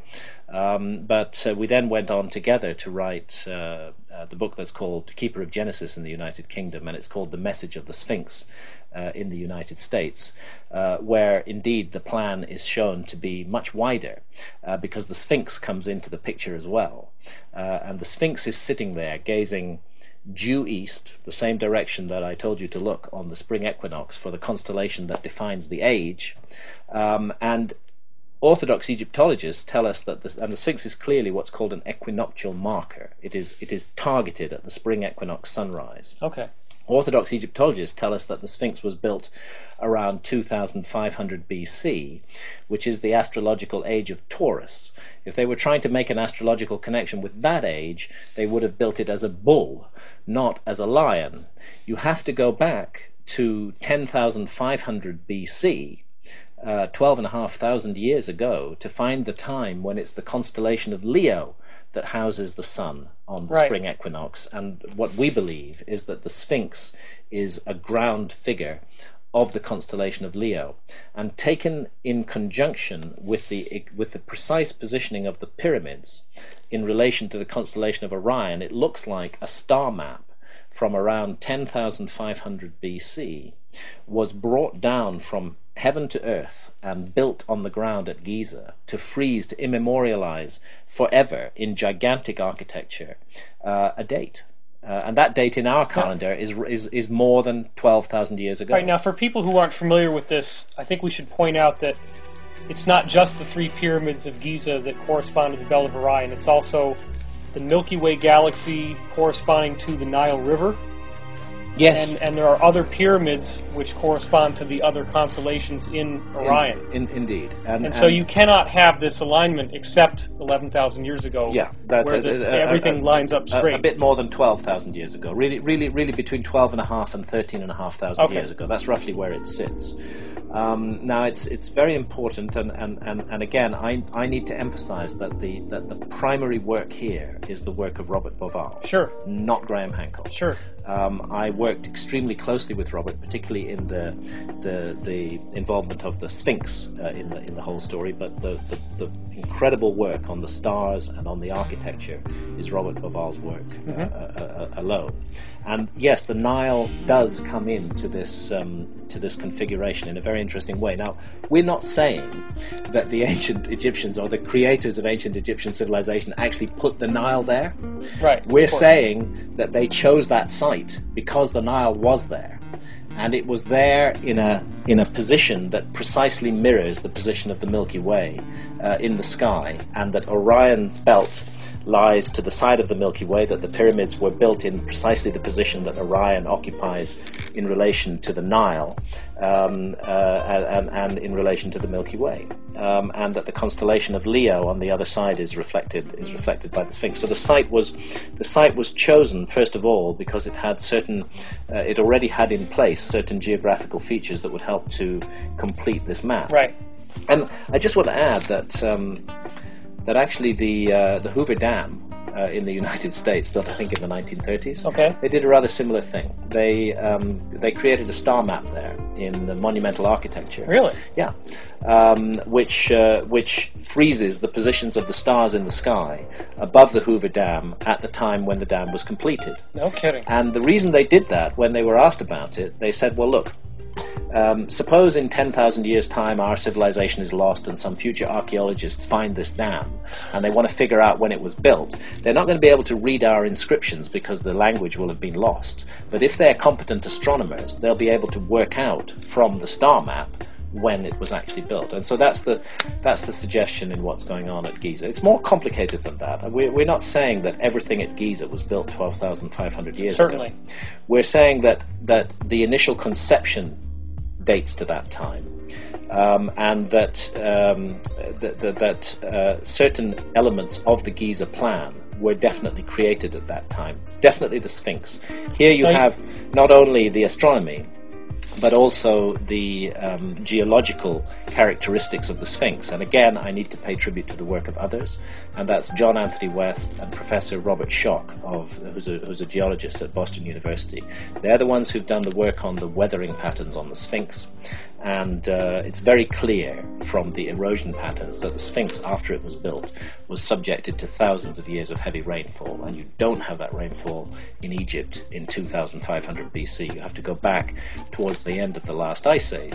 Um, but uh, we then went on together to write uh, uh, the book that's called Keeper of Genesis in the United Kingdom, and it's called The Message of the Sphinx uh, in the United States, uh, where indeed the plan is shown to be much wider, uh, because the Sphinx comes into the picture as well. Uh, and the Sphinx is sitting there gazing due east, the same direction that I told you to look on the spring equinox for the constellation that defines the age. Um, and Orthodox Egyptologists tell us that the, and the Sphinx is clearly what's called an equinoctial marker. It is it is targeted at the spring equinox sunrise. Okay. Orthodox Egyptologists tell us that the Sphinx was built around two thousand five hundred B C, which is the astrological age of Taurus. If they were trying to make an astrological connection with that age, they would have built it as a bull, not as a lion. You have to go back to ten thousand five hundred B C, uh, twelve and a half thousand years ago, to find the time when it's the constellation of Leo that houses the sun on the right. spring equinox. And what we believe is that the Sphinx is a ground figure of the constellation of Leo, and taken in conjunction with the with the precise positioning of the pyramids in relation to the constellation of Orion, it looks like a star map from around ten thousand five hundred B C was brought down from heaven to earth and built on the ground at Giza to freeze, to immemorialize forever in gigantic architecture uh, a date. Uh, and that date in our calendar is is is more than twelve thousand years ago. Right, now, for people who aren't familiar with this, I think we should point out that it's not just the three pyramids of Giza that correspond to the Belt of Orion. It's also the Milky Way galaxy corresponding to the Nile River. Yes. And, and there are other pyramids which correspond to the other constellations in Orion. In, in, indeed. And, and so you cannot have this alignment except eleven thousand years ago, yeah, that's where a, the, a, a, everything a, lines up straight. A, a bit more than twelve thousand years ago. Really, really, really between twelve and a half and thirteen and a half thousand okay. years ago. That's roughly where it sits. Um, now, it's it's very important, and, and, and, and again, I I need to emphasize that the that the primary work here is the work of Robert Bauval. Sure. Not Graham Hancock. Sure. Um, I worked extremely closely with Robert, particularly in the the, the involvement of the Sphinx uh, in the in the whole story. But the, the, the incredible work on the stars and on the architecture is Robert Bauval's work mm-hmm. uh, uh, uh, alone. And yes, the Nile does come into this um, to this configuration in a very interesting way. Now, we're not saying that the ancient Egyptians or the creators of ancient Egyptian civilization actually put the Nile there. Right. We're saying that they chose that site because the Nile was there, and it was there in a in a position that precisely mirrors the position of the Milky Way uh, in the sky, and that Orion's belt lies to the side of the Milky Way, that the pyramids were built in precisely the position that Orion occupies in relation to the Nile um, uh, and, and in relation to the Milky Way, um, and that the constellation of Leo on the other side is reflected is reflected by the Sphinx. So the site was the site was chosen first of all because it had certain uh, it already had in place certain geographical features that would help to complete this map. Right. And I just want to add that. Um, that actually the uh, the Hoover Dam uh, in the United States, built I think in the nineteen thirties, okay. they did a rather similar thing. They um, they created a star map there in the monumental architecture. Really? Yeah, um, which uh, which freezes the positions of the stars in the sky above the Hoover Dam at the time when the dam was completed. No kidding. And the reason they did that, when they were asked about it, they said, well, look, Um, suppose in ten thousand years' time our civilization is lost and some future archaeologists find this dam and they want to figure out when it was built. They're not going to be able to read our inscriptions because the language will have been lost. But if they're competent astronomers, they'll be able to work out from the star map when it was actually built. And so that's the that's the suggestion in what's going on at Giza. It's more complicated than that. We're, we're not saying that everything at Giza was built twelve thousand five hundred years Certainly. ago. We're saying that, that the initial conception dates to that time, um, and that um, that, that, that uh, certain elements of the Giza plan were definitely created at that time. Definitely the Sphinx. Here you have not only the astronomy, but also the um, geological characteristics of the Sphinx. And again, I need to pay tribute to the work of others, and that's John Anthony West and Professor Robert Schoch, of, who's, a, who's a geologist at Boston University. They're the ones who've done the work on the weathering patterns on the Sphinx, and uh, it's very clear from the erosion patterns that the Sphinx, after it was built, was subjected to thousands of years of heavy rainfall, and you don't have that rainfall in Egypt in two thousand five hundred B C. You have to go back towards the end of the last ice age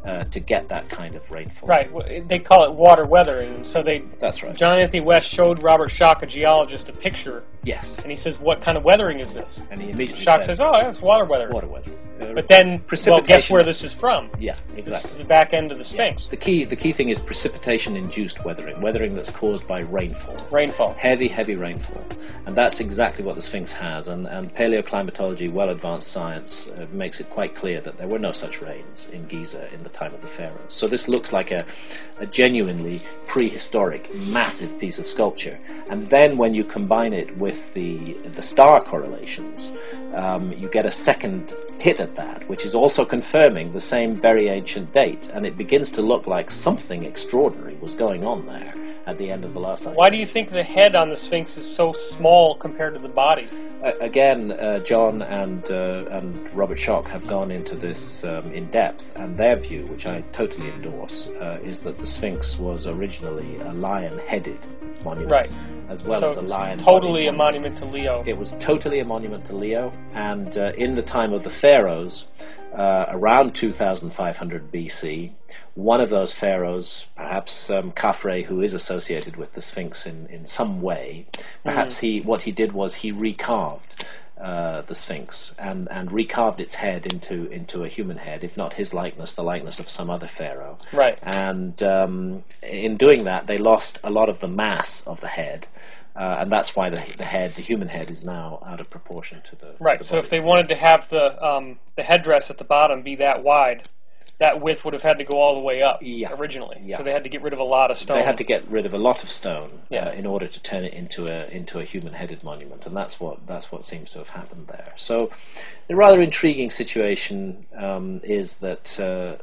uh, to get that kind of rainfall. Right. Well, they call it water weathering. So they. That's right. John Anthony West showed Robert Schoch, a geologist, a picture. Yes. And he says, "What kind of weathering is this?" And he immediately Schoch said, says, "Oh, that's water weathering." water weathering. Uh, But then, well, precipitation. guess where this is from? Yeah, This is exactly. the back end of the Sphinx. The key, the key thing is precipitation-induced weathering, weathering that's caused by rainfall. Rainfall. Heavy, heavy rainfall. And that's exactly what the Sphinx has. And, and paleoclimatology, well-advanced science, uh, makes it quite clear that there were no such rains in Giza in the time of the pharaohs. So this looks like a, a genuinely prehistoric, massive piece of sculpture. And then when you combine it with the, the star correlations, um, you get a second hit at that, which is also confirming the same very ancient date. And it begins to look like something extraordinary was going on there at the end of the last ice Why age. do you think the head on the Sphinx is so small compared to the body? Uh, again, uh, John and uh, and Robert Schoch have gone into this um, in depth, and their view, which I totally endorse, uh, is that the Sphinx was originally a lion-headed monument, Right. as well so as a it's lion. totally a monument to Leo. It was totally a monument to Leo, and uh, in the time of the pharaohs, uh, around two thousand five hundred B C, one of those pharaohs, perhaps um, Khafre, who is associated with the Sphinx in, in some way, perhaps Mm. he what he did was he recarved uh, the Sphinx and, and recarved its head into into a human head, if not his likeness, the likeness of some other pharaoh. Right. And um, in doing that, they lost a lot of the mass of the head. Uh, and that's why the, the head, the human head, is now out of proportion to the Right. the So body. if they wanted to have the um, the headdress at the bottom be that wide, that width would have had to go all the way up Yeah. originally. Yeah. So they had to get rid of a lot of stone. They had to get rid of a lot of stone Yeah. uh, in order to turn it into a into a human-headed monument, and that's what that's what seems to have happened there. So, the rather intriguing situation um, is that uh,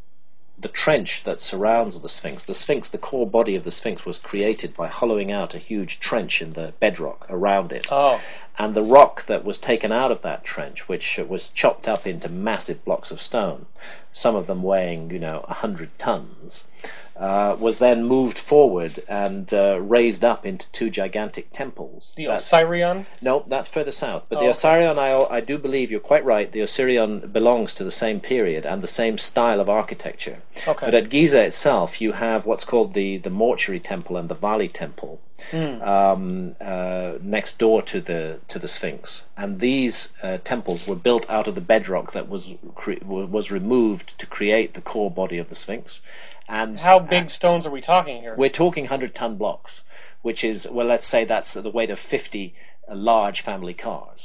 the trench that surrounds the Sphinx, the Sphinx, the core body of the Sphinx, was created by hollowing out a huge trench in the bedrock around it. Oh. And the rock that was taken out of that trench, which was chopped up into massive blocks of stone, some of them weighing, you know, a hundred tons, uh, was then moved forward and uh, raised up into two gigantic temples. The That- Osirion? no, that's further south. But Oh, the okay. Osirion, I, I do believe you're quite right. The Osirion belongs to the same period and the same style of architecture. Okay. But at Giza itself, you have what's called the, the mortuary temple and the Vali temple Hmm. um, uh, next door to the to the Sphinx, and these uh, temples were built out of the bedrock that was cre- was removed to create the core body of the Sphinx. And How big stones are we talking here? we're talking hundred-ton blocks, which is, well, let's say that's the weight of fifty uh, large family cars,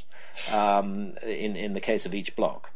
um, in in the case of each block.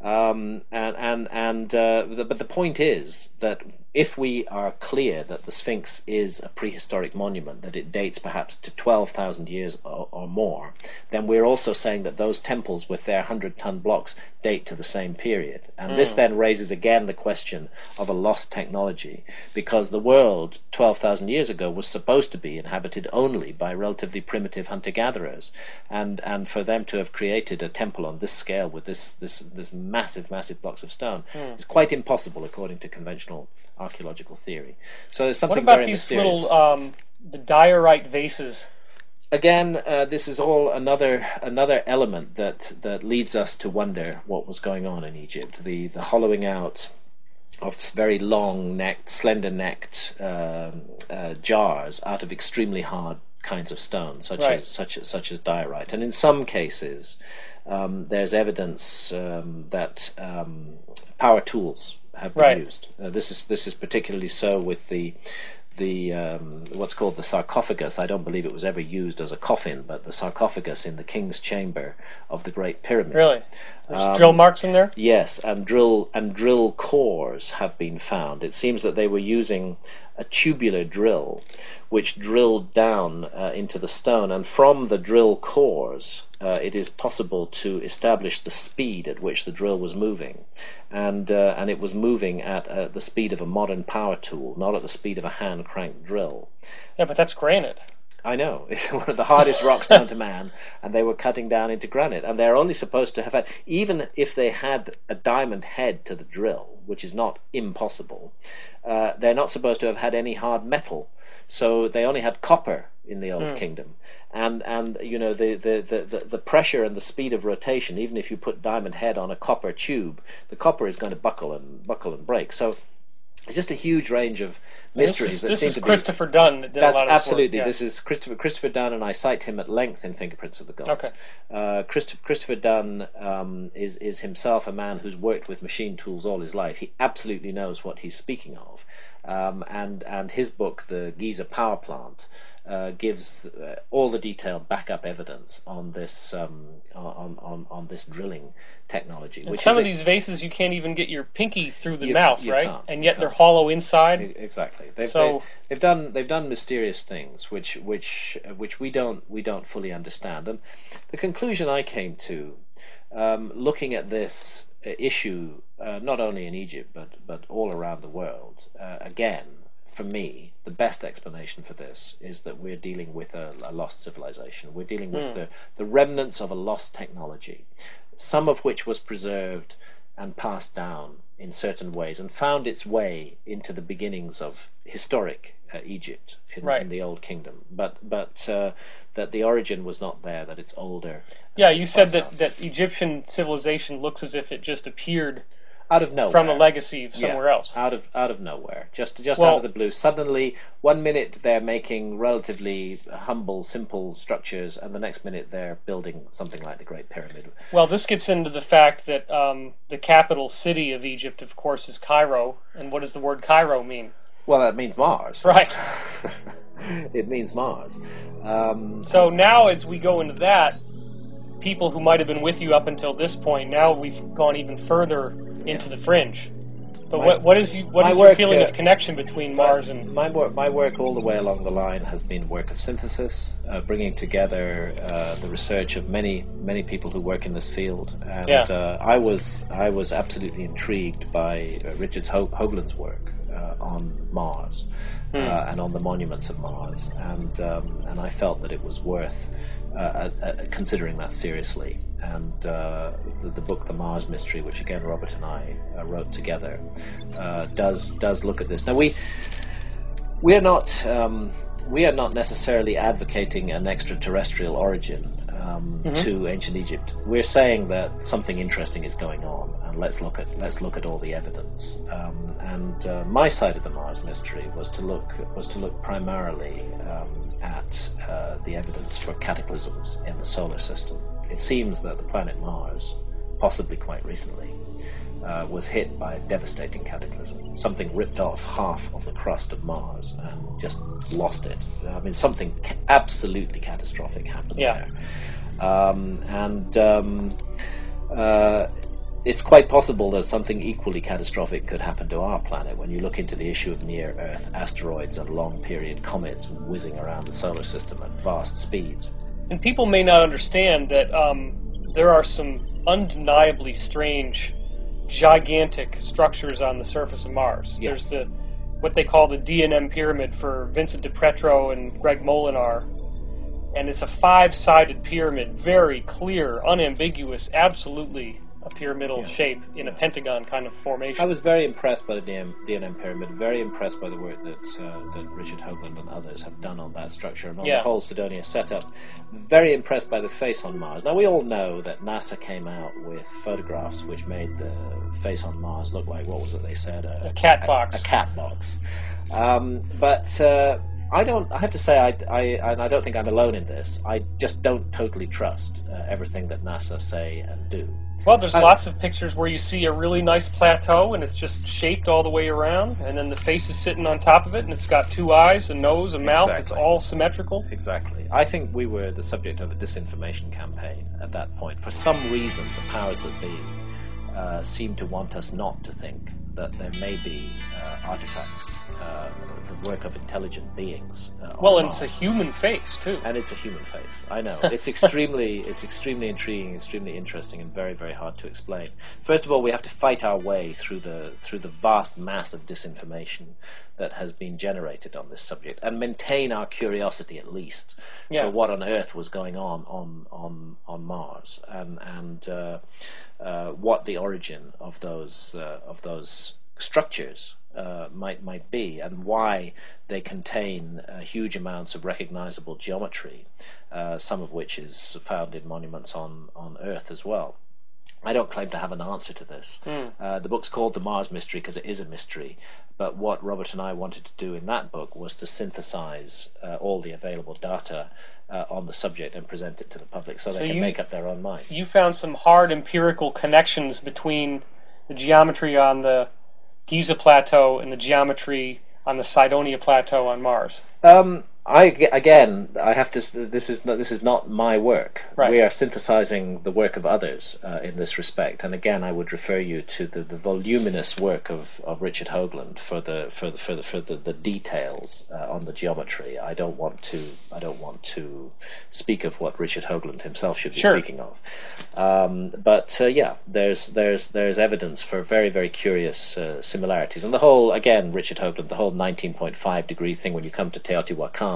Um, and and and uh, the, but the point is that if we are clear that the Sphinx is a prehistoric monument, that it dates perhaps to twelve thousand years or, or more, then we're also saying that those temples with their hundred-ton blocks date to the same period. And this then raises again the question of a lost technology, because the world twelve thousand years ago was supposed to be inhabited only by relatively primitive hunter-gatherers, and and for them to have created a temple on this scale with this this this massive massive blocks of stone is quite impossible according to conventional archaeological theory. So there's something What about very these mysterious. little um, the diorite vases? Again, uh, this is all another another element that that leads us to wonder what was going on in Egypt. The the hollowing out of very long-necked, slender-necked um, uh, jars out of extremely hard kinds of stone, such Right. as such as, such as diorite, and in some cases, um, there's evidence um, that um, power tools have been Right. used. Uh, this is this is particularly so with the the um, what's called the sarcophagus. I don't believe it was ever used as a coffin, but the sarcophagus in the king's chamber of the Great Pyramid. Really? There's Um, drill marks in there? Yes, and drill and drill cores have been found. It seems that they were using a tubular drill, which drilled down uh, into the stone, and from the drill cores, uh, it is possible to establish the speed at which the drill was moving, and uh, and it was moving at uh, the speed of a modern power tool, not at the speed of a hand cranked drill. Yeah, but that's granite. I know, it's one of the hardest rocks known to man, and they were cutting down into granite, and they're only supposed to have had, even if they had a diamond head to the drill, which is not impossible, uh, they're not supposed to have had any hard metal. So they only had copper in the Old mm. Kingdom, and and you know the, the, the, the pressure and the speed of rotation. Even if you put Diamond Head on a copper tube, the copper is going to buckle and buckle and break. So it's just a huge range of mysteries. This is, this that is seem to Christopher be, Dunn that did that's a lot of absolutely. This, work, yeah. this is Christopher Christopher Dunn, and I cite him at length in Fingerprints of the Gods. Okay. Uh, Christopher, Christopher Dunn um, is is himself a man who's worked with machine tools all his life. He absolutely knows what he's speaking of, um, and and his book, The Giza Power Plant, Uh, gives uh, all the detailed backup evidence on this um, on, on on this drilling technology. And which some is of a, these vases, you can't even get your pinky through the you, mouth, you right? can't, and yet can't. they're hollow inside. Exactly. They've, so they, they've done they've done mysterious things, which which which we don't we don't fully understand. And the conclusion I came to, um, looking at this uh, issue, uh, not only in Egypt but but all around the world, uh, again. For me, the best explanation for this is that we're dealing with a, a lost civilization. We're dealing with mm. the, the remnants of a lost technology, some of which was preserved and passed down in certain ways and found its way into the beginnings of historic uh, Egypt in, right. in the Old Kingdom. But but uh, that the origin was not there, that it's older. Yeah, you said that, that Egyptian civilization looks as if it just appeared out of nowhere, from a legacy of somewhere yeah, else. Out of out of nowhere, just just well, out of the blue. Suddenly, one minute they're making relatively humble, simple structures, and the next minute they're building something like the Great Pyramid. Well, this gets into the fact that um, the capital city of Egypt, of course, is Cairo. And what does the word Cairo mean? Well, that means Mars. Right. It means Mars. Um, so now, as we go into that, people who might have been with you up until this point, now we've gone even further into the fringe. But my, what what is you, what is your work, feeling uh, of connection between Mars my, and my work? My work all the way along the line has been work of synthesis, uh, bringing together uh, the research of many many people who work in this field. And yeah. uh, I was I was absolutely intrigued by uh, Richard Ho- Hoagland's work uh, on Mars hmm. uh, and on the monuments of Mars, and um, and I felt that it was worth uh, uh, considering that seriously. And uh, the, the book, The Mars Mystery, which again Robert and I uh, wrote together, uh, does does look at this. Now we we're not um, we are not necessarily advocating an extraterrestrial origin um, mm-hmm. to ancient Egypt. We're saying that something interesting is going on, and let's look at let's look at all the evidence. Um, and uh, my side of the Mars Mystery was to look was to look primarily um, at uh, the evidence for cataclysms in the solar system. It seems that the planet Mars, possibly quite recently, uh, was hit by a devastating cataclysm. Something ripped off half of the crust of Mars and just lost it. I mean, something ca- absolutely catastrophic happened yeah. there. Um, and um, uh, it's quite possible that something equally catastrophic could happen to our planet when you look into the issue of near-Earth asteroids and long-period comets whizzing around the solar system at vast speeds. And people may not understand that um, there are some undeniably strange, gigantic structures on the surface of Mars. Yes. There's the what they call the D N M pyramid for Vincent DiPietro and Greg Molinar, and it's a five-sided pyramid, very clear, unambiguous, absolutely a pyramidal yeah. shape in a pentagon kind of formation. I was very impressed by the D N M pyramid, very impressed by the work that uh, that Richard Hoagland and others have done on that structure and on yeah. the whole Cydonia setup. Very impressed by the face on Mars. Now, we all know that NASA came out with photographs which made the face on Mars look like, what was it they said? A, a cat box. A, a cat box. Um, but... Uh, I don't. I have to say, I, I, and I don't think I'm alone in this. I just don't totally trust uh, everything that NASA say and do. Well, there's I, lots of pictures where you see a really nice plateau, and it's just shaped all the way around, and then the face is sitting on top of it, and it's got two eyes, a nose, a mouth. Exactly. It's all symmetrical. Exactly. I think we were the subject of a disinformation campaign at that point. For some reason, the powers that be uh, seem to want us not to think that there may be uh, artifacts, uh, the work of intelligent beings. Uh, well, and Mars. it's a human face too. And it's a human face. I know. It's extremely, it's extremely intriguing, extremely interesting, and very, very hard to explain. First of all, we have to fight our way through the through the vast mass of disinformation that has been generated on this subject, and maintain our curiosity at least yeah. for what on earth was going on on on on Mars, and and uh, uh, what the origin of those uh, of those structures uh, might might be, and why they contain uh, huge amounts of recognizable geometry, uh, some of which is found in monuments on, on Earth as well. I don't claim to have an answer to this. Mm. Uh, the book's called The Mars Mystery because it is a mystery, but what Robert and I wanted to do in that book was to synthesize uh, all the available data uh, on the subject and present it to the public so, so they can you, make up their own mind. You found some hard empirical connections between the geometry on the Giza Plateau and the geometry on the Cydonia Plateau on Mars. Um, I again, I have to. This is not, this is not my work. Right. We are synthesizing the work of others uh, in this respect. And again, I would refer you to the, the voluminous work of, of Richard Hoagland for the for the for the for the, the details uh, on the geometry. I don't want to. I don't want to speak of what Richard Hoagland himself should be sure. speaking of. Um, but uh, yeah, there's there's there's evidence for very very curious uh, similarities. And the whole, again, Richard Hoagland, the whole nineteen point five degree thing when you come to Teotihuacan.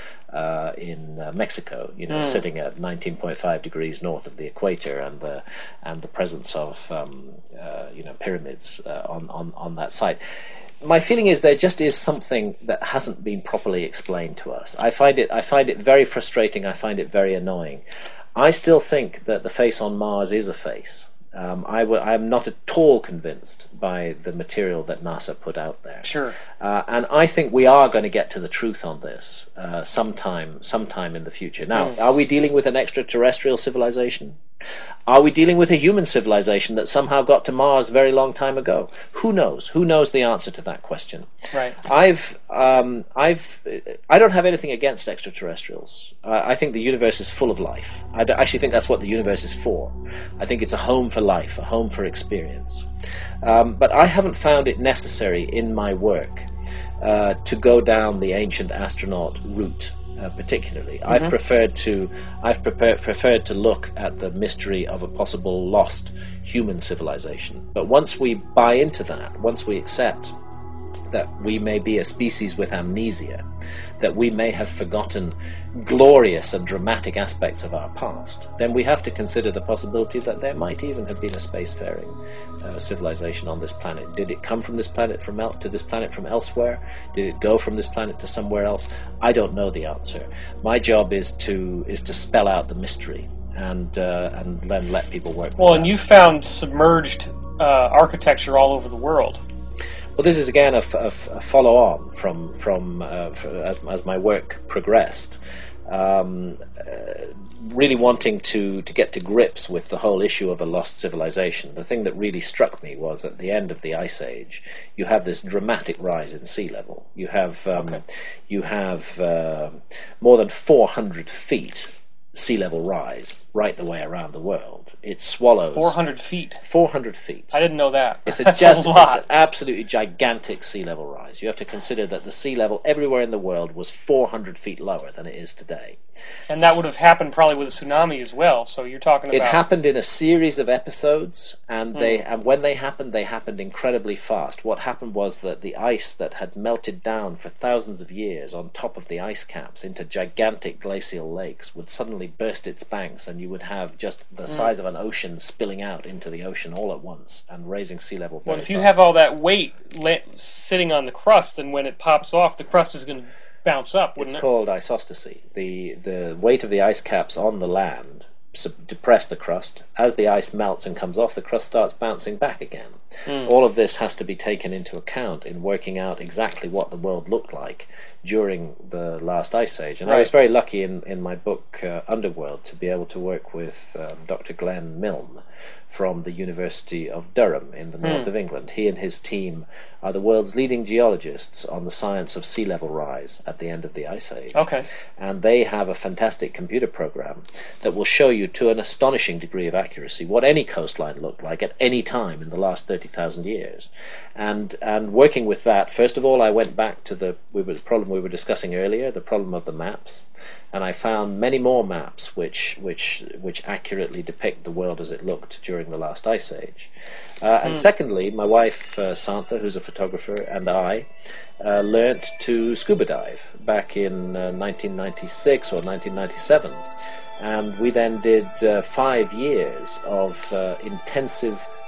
Uh, in uh, Mexico, you know, mm. sitting at nineteen point five degrees north of the equator, and the and the presence of um, uh, you know pyramids uh, on, on on that site. My feeling is there just is something that hasn't been properly explained to us. I find it I find it very frustrating. I find it very annoying. I still think that the face on Mars is a face. Um, I w- I'm not at all convinced by the material that NASA put out there. Sure. Uh, and I think we are going to get to the truth on this uh, sometime, sometime in the future. Now, mm. are we dealing with an extraterrestrial civilization? Are we dealing with a human civilization that somehow got to Mars a very long time ago? Who knows? Who knows the answer to that question? Right. I've, um, I've, I don't have anything against extraterrestrials. Uh, I think the universe is full of life. I d- actually think that's what the universe is for. I think it's a home for life, a home for experience. Um, but I haven't found it necessary in my work uh, to go down the ancient astronaut route. Uh, particularly, mm-hmm. I've preferred to I've prepared, preferred to look at the mystery of a possible lost human civilization. But once we buy into that, once we accept that we may be a species with amnesia, that we may have forgotten glorious and dramatic aspects of our past, then we have to consider the possibility that there might even have been a spacefaring uh, civilization on this planet. Did it come from this planet from el- to this planet from elsewhere? Did it go from this planet to somewhere else? I don't know the answer. My job is to is to spell out the mystery and uh, and then let people work. Well, and you found submerged uh, architecture all over the world. Well, this is again a, f- a, f- a follow-on from from uh, as, as my work progressed. Um, uh, really wanting to, to get to grips with the whole issue of a lost civilization. The thing that really struck me was at the end of the Ice Age, you have this dramatic rise in sea level. You have um, okay. you have uh, more than four hundred feet sea level rise right the way around the world. It swallows four hundred feet. Four hundred feet. I didn't know that. It's a That's just a lot. It's an absolutely gigantic sea level rise. You have to consider that the sea level everywhere in the world was four hundred feet lower than it is today. And that would have happened probably with a tsunami as well. So you're talking about it happened in a series of episodes, and Hmm. they and when they happened, they happened incredibly fast. What happened was that the ice that had melted down for thousands of years on top of the ice caps into gigantic glacial lakes would suddenly burst its banks, and you would have just the size of an ocean spilling out into the ocean all at once and raising sea level very Well, if you fast. have all that weight la- sitting on the crust, and when it pops off, the crust is going to bounce up, wouldn't It's it? called isostasy. The the weight of the ice caps on the land sub- depress the crust. As the ice melts and comes off, the crust starts bouncing back again. Mm. All of this has to be taken into account in working out exactly what the world looked like during the last ice age. And Right. I was very lucky in, in my book uh, Underworld to be able to work with um, Doctor Glenn Milne from the University of Durham in the north Hmm. of England. He and his team are the world's leading geologists on the science of sea level rise at the end of the Ice Age. Okay. And they have a fantastic computer program that will show you to an astonishing degree of accuracy what any coastline looked like at any time in the last thirty thousand years. And and working with that, first of all, I went back to the, we were, the problem we were discussing earlier, the problem of the maps. And I found many more maps which which which accurately depict the world as it looked during the last ice age. Uh, and Mm. secondly, my wife uh, Santa, who's a photographer, and I uh, learnt to scuba dive back in uh, nineteen ninety-six or nineteen ninety-seven, and we then did uh, five years of uh, intensive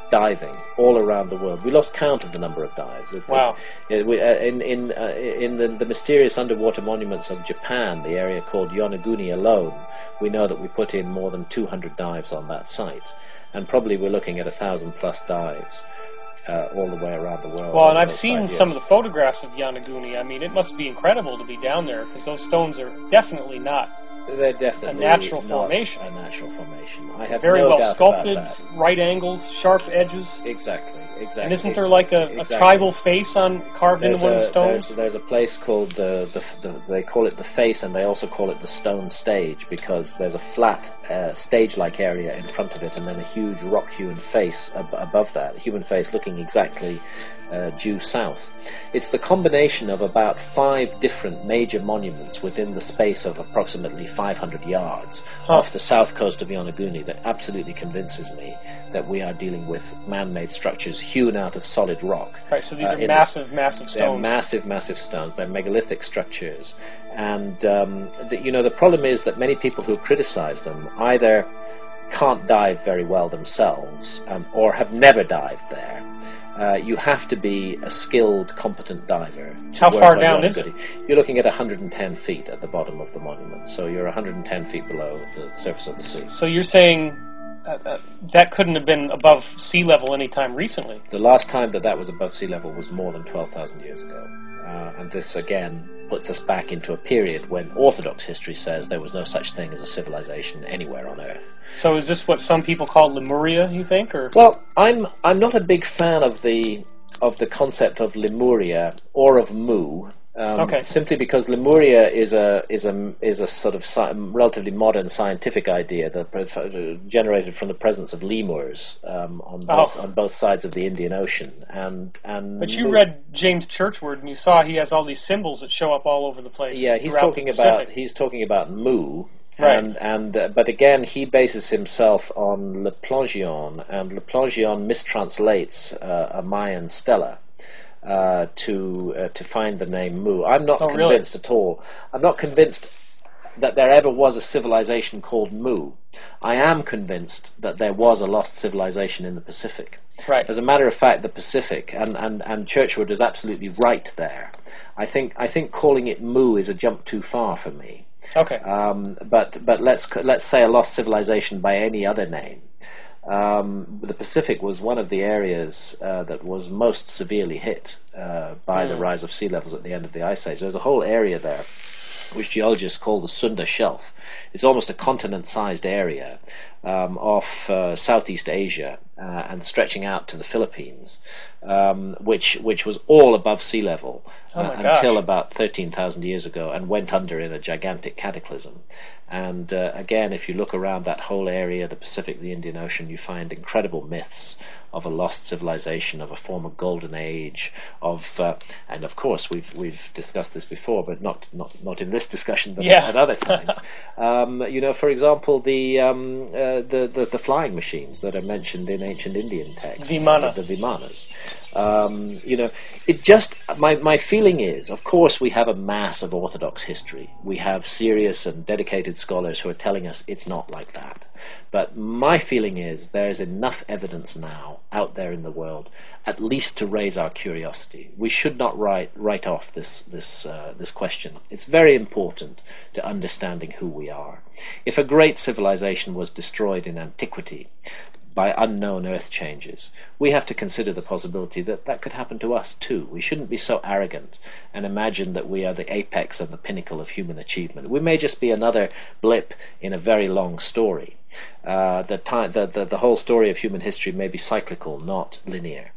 diving all around the world. We lost count of the number of dives. It, Wow. It, it, we, uh, in in uh, in the, the mysterious underwater monuments of Japan, the area called Yonaguni alone, we know that we put in more than two hundred dives on that site, and probably we're looking at a thousand plus dives uh, all the way around the world. Well, and I've seen some of the photographs of Yonaguni. I mean, it must be incredible to be down there, because those stones are definitely not They're definitely a natural not formation. A natural formation. I have very no well doubt sculpted, about that. right angles, sharp edges. Exactly, exactly. And isn't there like a, Exactly. a tribal face on carved There's into one a, of the stones? There's, there's a place called the, the, the they call it the face, and they also call it the stone stage, because there's a flat uh, stage-like area in front of it, and then a huge rock-hewn face ab- above that, a human face looking exactly uh, due south. It's the combination of about five different major monuments within the space of approximately five hundred yards Huh. off the south coast of Yonaguni that absolutely convinces me that we are dealing with man-made structures hewn out of solid rock. Right, so these uh, are in massive, massive They're stones. massive, massive stones. They're megalithic structures. And, um, the, you know, the problem is that many people who criticize them either can't dive very well themselves um, or have never dived there. Uh, you have to be a skilled, competent diver. to How work far on down is it? Yonaguni. You're looking at one hundred ten feet at the bottom of the monument, so you're one hundred ten feet below the surface of the sea. So you're saying uh, uh, that couldn't have been above sea level anytime recently? The last time that that was above sea level was more than twelve thousand years ago. Uh, and this, again, puts us back into a period when Orthodox history says there was no such thing as a civilization anywhere on Earth. So is this what some people call Lemuria, you think? Or Well, I'm I'm not a big fan of the of the concept of Lemuria or of Mu. Um, Okay. Simply because Lemuria is a is a is a sort of sci- relatively modern scientific idea that uh, generated from the presence of lemurs um, on both, Oh. on both sides of the Indian Ocean, and and But you Mu- read James Churchward, and you saw he has all these symbols that show up all over the place. Yeah, he's throughout talking the about Pacific. he's talking about Mu, Right. and and uh, but again he bases himself on Le Plongeon, and Le Plongeon mistranslates uh, a Mayan stela uh, to uh, to find the name Mu. I'm not Oh, really? convinced at all. I'm not convinced that there ever was a civilization called Mu. I am convinced that there was a lost civilization in the Pacific. Right. As a matter of fact, the Pacific, and, and, and Churchward is absolutely right there. I think I think calling it Mu is a jump too far for me. Okay. Um, but but let's let's say a lost civilization by any other name. Um, the Pacific was one of the areas uh, that was most severely hit uh, by the Mm. rise of sea levels at the end of the Ice Age. There's a whole area there which geologists call the Sunda Shelf. It's almost a continent-sized area um, off uh, Southeast Asia uh, and stretching out to the Philippines, um, which which was all above sea level Oh my uh, gosh. until about thirteen thousand years ago, and went under in a gigantic cataclysm. And uh, again, if you look around that whole area, the Pacific, the Indian Ocean, you find incredible myths of a lost civilization, of a former golden age, of uh, and of course we've we've discussed this before, but not not, not in this discussion, but Yeah. at other times. um, you know, for example, the, um, uh, the the the flying machines that are mentioned in ancient Indian texts, Vimana. the Vimanas. Um, you know, it just my my feeling is, of course, we have a mass of Orthodox history. We have serious and dedicated scholars who are telling us it's not like that. But my feeling is there's enough evidence now out there in the world, at least to raise our curiosity. We should not write write off this this uh, this question. It's very important to understanding who we are. If a great civilization was destroyed in antiquity by unknown earth changes, we have to consider the possibility that that could happen to us too. We shouldn't be so arrogant and imagine that we are the apex and the pinnacle of human achievement. We may just be another blip in a very long story. Uh, the, time, the, the, the whole story of human history may be cyclical, not linear.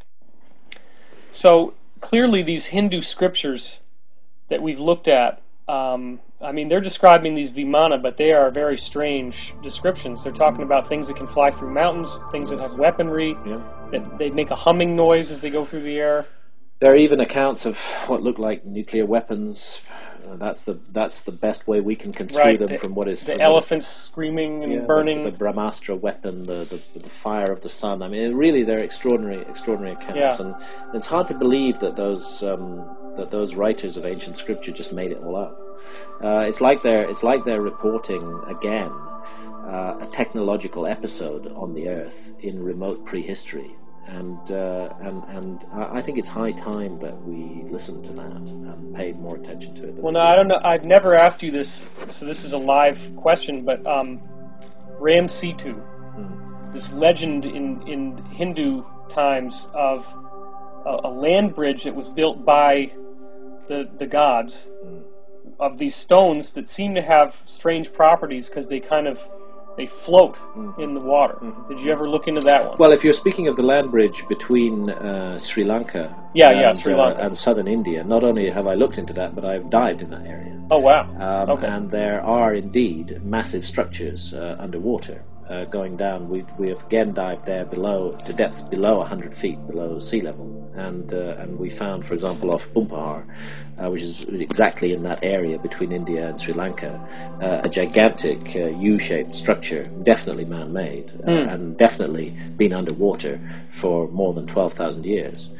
So clearly, these Hindu scriptures that we've looked at, um, I mean, they're describing these Vimana, but they are very strange descriptions. They're talking about things that can fly through mountains, things that have weaponry, Yeah. that they make a humming noise as they go through the air. There are even accounts of what look like nuclear weapons. Uh, that's the that's the best way we can construe Right, them the- from what is The from what is- elephants screaming and Yeah, burning. the, the Brahmastra weapon, the, the the fire of the sun. I mean, really, they're extraordinary, extraordinary accounts, Yeah. and it's hard to believe that those um, that those writers of ancient scripture just made it all up. Uh, it's like they're it's like they're reporting again uh, a technological episode on the Earth in remote prehistory. and, uh, and and I think it's high time that we listened to that and paid more attention to it. Well, no, I don't know. I've never asked you this, so this is a live question. But um, Ram Setu, mm. this legend in in Hindu times of a, a land bridge that was built by the the gods, mm. of these stones that seem to have strange properties because they kind of they float mm-hmm. in the water. Mm-hmm. Did you ever look into that one? Well, if you're speaking of the land bridge between uh, Sri Lanka, yeah, and, yeah, Sri Lanka. Uh, and southern India, not only have I looked into that, but I've dived in that area. Oh, wow. Um, okay. And there are indeed massive structures uh, underwater uh, going down. We've, we have again dived there below, to depths below one hundred feet below sea level. And uh, and we found, for example, off Pumpahar, uh, which is exactly in that area between India and Sri Lanka, uh, a gigantic uh, U-shaped structure, definitely man-made, uh, mm. and definitely been underwater for more than twelve thousand years.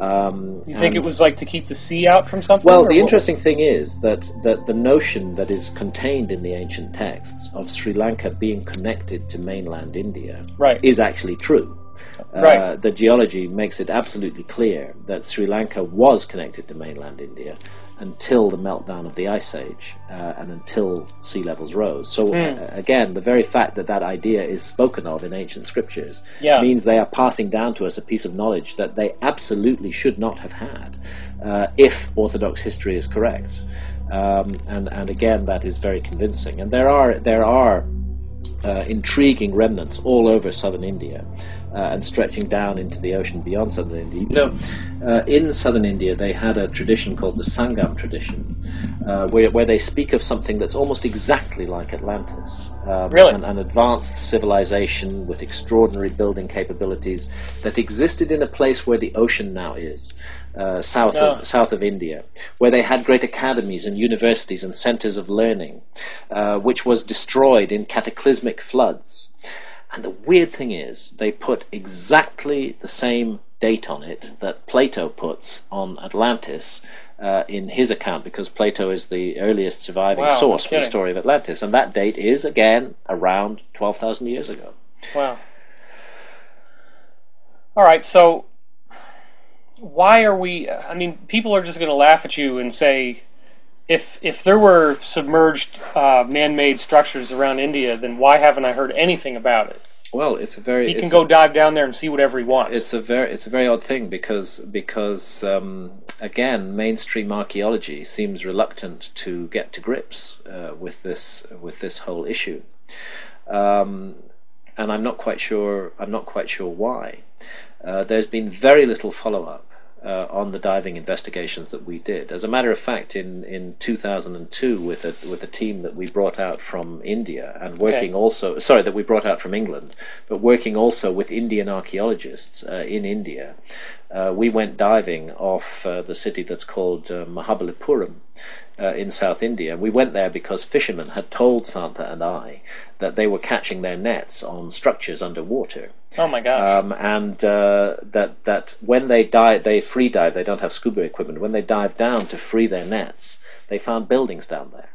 Um, you think it was like to keep the sea out from something? Well, the interesting thing is that, that the notion that is contained in the ancient texts of Sri Lanka being connected to mainland India right. is actually true. Right. Uh, the geology makes it absolutely clear that Sri Lanka was connected to mainland India until the meltdown of the Ice Age uh, and until sea levels rose. So mm. uh, again, the very fact that that idea is spoken of in ancient scriptures yeah. means they are passing down to us a piece of knowledge that they absolutely should not have had uh, if Orthodox history is correct. Um, and, and again, that is very convincing. And there are there are uh, intriguing remnants all over southern India. Uh, and stretching down into the ocean beyond southern India. So, uh, in southern India, they had a tradition called the Sangam tradition, uh, where, where they speak of something that's almost exactly like Atlantis. Um, really? An, an advanced civilization with extraordinary building capabilities that existed in a place where the ocean now is, uh, south, oh. of, south of India, where they had great academies and universities and centers of learning, uh, which was destroyed in cataclysmic floods. And the weird thing is, they put exactly the same date on it that Plato puts on Atlantis uh, in his account, because Plato is the earliest surviving wow, source no for the story of Atlantis. And that date is, again, around twelve thousand years ago. Wow. All right, so why are we... I mean, people are just going to laugh at you and say... If if there were submerged uh, man-made structures around India, then why haven't I heard anything about it? Well, it's a very... He can go a, dive down there and see whatever he wants. It's a very it's a very odd thing because, because um, again, mainstream archaeology seems reluctant to get to grips uh, with this with this whole issue. Um, and I'm not quite sure, I'm not quite sure why. Uh, there's been very little follow-up Uh, on the diving investigations that we did. As a matter of fact, in, in two thousand two, with a with a team that we brought out from India and working okay. also, sorry, that we brought out from England, but working also with Indian archaeologists uh, in India, uh, we went diving off uh, the city that's called uh, Mahabalipuram uh, in South India. We went there because fishermen had told Santa and I that they were catching their nets on structures underwater. Oh my gosh! Um, and uh, that that when they dive, they free dive. They don't have scuba equipment. When they dive down to free their nets, they found buildings down there.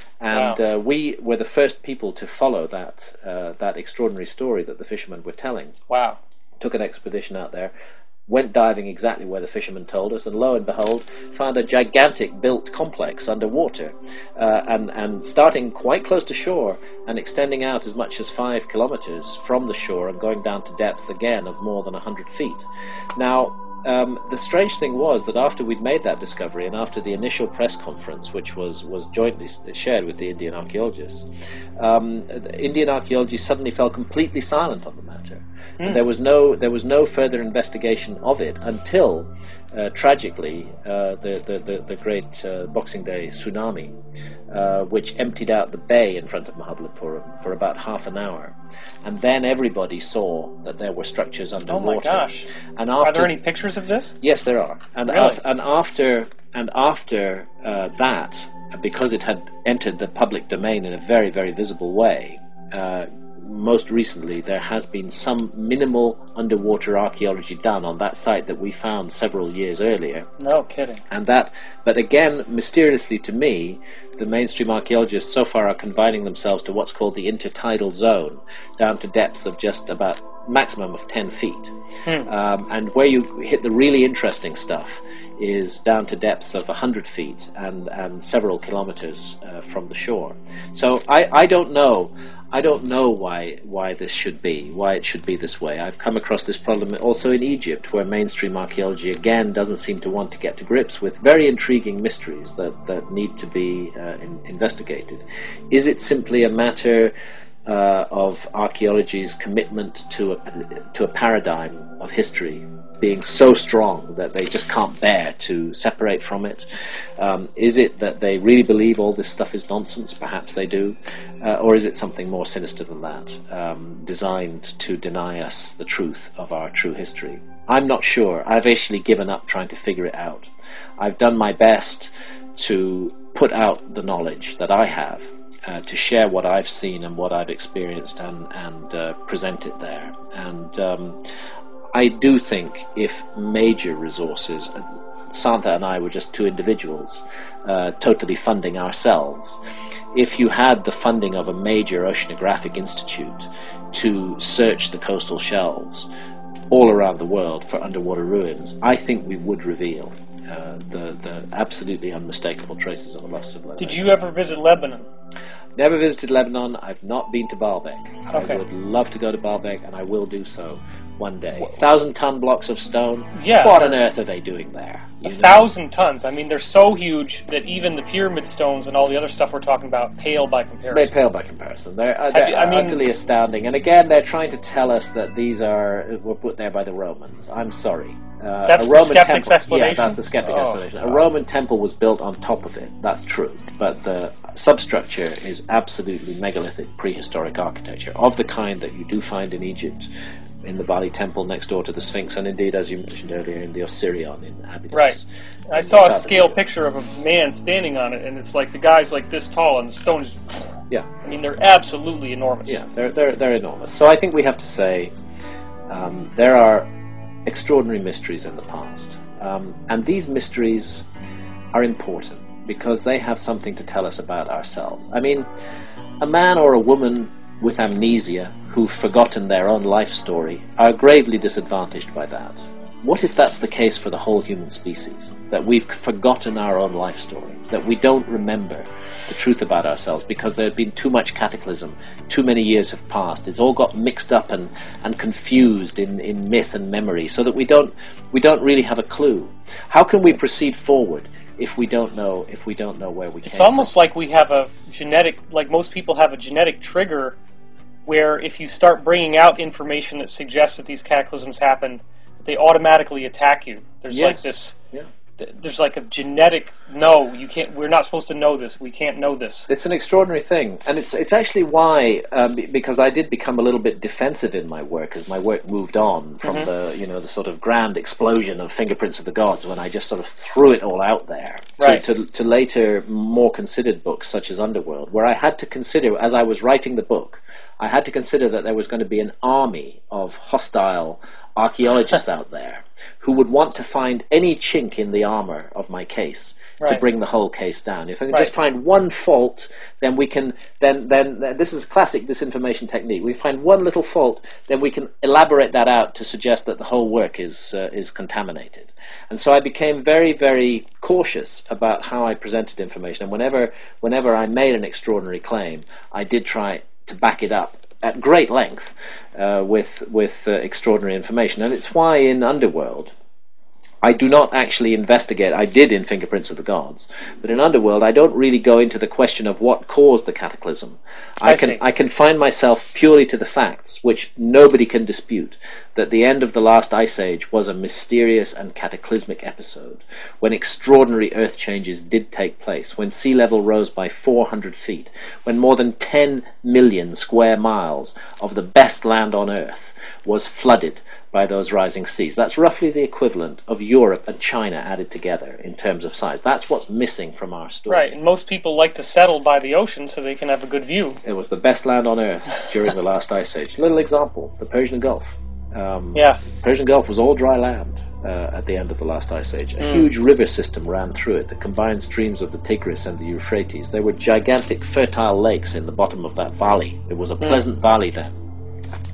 And wow. uh, we were the first people to follow that uh, that extraordinary story that the fishermen were telling. Wow! Took an expedition out there, went diving exactly where the fishermen told us, and lo and behold, found a gigantic built complex underwater, uh, and, and starting quite close to shore and extending out as much as five kilometers from the shore and going down to depths again of more than a hundred feet. Now, um, the strange thing was that after we'd made that discovery and after the initial press conference, which was, was jointly shared with the Indian archaeologists, um, the Indian archaeology suddenly fell completely silent on the matter. And there was no there was no further investigation of it until, uh, tragically, uh, the, the, the, the great uh, Boxing Day tsunami, uh, which emptied out the bay in front of Mahabalipuram for about half an hour. And then everybody saw that there were structures underwater. Oh my gosh. And after, are there any pictures of this? Yes, there are. And, really? af- and after, and after uh, that, because it had entered the public domain in a very, very visible way, uh, most recently there has been some minimal underwater archaeology done on that site that we found several years earlier. No kidding. And that, but again, mysteriously to me, the mainstream archaeologists so far are confining themselves to what's called the intertidal zone, down to depths of just about maximum of ten feet. Hmm. Um, and where you hit the really interesting stuff is down to depths of one hundred feet and, and several kilometers uh, from the shore. So I, I don't know. I don't know why why this should be, why it should be this way. I've come across this problem also in Egypt, where mainstream archaeology again doesn't seem to want to get to grips with very intriguing mysteries that, that need to be uh, in, investigated. Is it simply a matter uh, of archaeology's commitment to a, to a paradigm of history being so strong that they just can't bear to separate from it? Um, is it that they really believe all this stuff is nonsense? Perhaps they do. Uh, or is it something more sinister than that, um, designed to deny us the truth of our true history? I'm not sure. I've actually given up trying to figure it out. I've done my best to put out the knowledge that I have, uh, to share what I've seen and what I've experienced, and, and uh, present it there. And um, I do think if major resources, Santha and I were just two individuals uh, totally funding ourselves, if you had the funding of a major oceanographic institute to search the coastal shelves all around the world for underwater ruins, I think we would reveal uh, the, the absolutely unmistakable traces of a lost civilization. Did you ever visit Lebanon? Never visited Lebanon. I've not been to Baalbek. Okay. I would love to go to Baalbek, and I will do so one day. Thousand-ton blocks of stone? Yeah. What on earth are they doing there? A thousand tons. I mean, they're so huge that even the pyramid stones and all the other stuff we're talking about pale by comparison. They pale by comparison. They're, uh, they're you, I mean, utterly astounding. And again, they're trying to tell us that these are were put there by the Romans. I'm sorry. Uh, that's a the Roman skeptic's temple, explanation? Yeah, that's the skeptic oh, explanation. God. A Roman temple was built on top of it. That's true. But the substructure is absolutely megalithic prehistoric architecture of the kind that you do find in Egypt, in the Bali Temple next door to the Sphinx, and indeed, as you mentioned earlier, in the Osirion in Abydos. Right. I saw a scale picture of a man standing on it, and it's like the guy's like this tall, and the stone is... Yeah. I mean, they're absolutely enormous. Yeah, they're, they're, they're enormous. So I think we have to say um, there are extraordinary mysteries in the past. Um, and these mysteries are important because they have something to tell us about ourselves. I mean, a man or a woman with amnesia who've forgotten their own life story are gravely disadvantaged by that. What if that's the case for the whole human species? That we've forgotten our own life story, that we don't remember the truth about ourselves because there had been too much cataclysm, too many years have passed, it's all got mixed up and, and confused in, in myth and memory, so that we don't we don't really have a clue. How can we proceed forward if we don't know if we don't know where we came It's almost from? like we have a genetic, like most people have a genetic trigger where if you start bringing out information that suggests that these cataclysms happened, they automatically attack you. There's Yes. like this. Yeah. th- There's like a genetic. No, you can't. We're not supposed to know this. We can't know this. It's an extraordinary thing, and it's it's actually why um, be- because I did become a little bit defensive in my work as my work moved on from Mm-hmm. the you know the sort of grand explosion of Fingerprints of the Gods, when I just sort of threw it all out there, Right. to, to to later more considered books such as Underworld, where I had to consider, as I was writing the book, I had to consider that there was going to be an army of hostile archaeologists out there who would want to find any chink in the armor of my case to Right. bring the whole case down. If I can Right. just find one fault, then we can then then then- this is a classic disinformation technique. We find one little fault, then we can elaborate that out to suggest that the whole work is uh, is contaminated. And so I became very very cautious about how I presented information. And whenever whenever I made an extraordinary claim, I did try to back it up at great length uh, with with uh, extraordinary information. And it's why in Underworld I do not actually investigate. I did in Fingerprints of the Gods, but in Underworld I don't really go into the question of what caused the cataclysm. I, I can see. I confine myself purely to the facts, which nobody can dispute, that the end of the last ice age was a mysterious and cataclysmic episode, when extraordinary earth changes did take place, when sea level rose by four hundred feet, when more than ten million square miles of the best land on earth was flooded by those rising seas. That's roughly the equivalent of Europe and China added together in terms of size. That's what's missing from our story. Right, and most people like to settle by the ocean so they can have a good view. It was the best land on earth during the last ice age. Little example, the Persian Gulf. Um, Yeah. Persian Gulf was all dry land uh, at the end of the last ice age. A huge river system ran through it, the combined streams of the Tigris and the Euphrates. There were gigantic fertile lakes in the bottom of that valley. It was a pleasant valley then.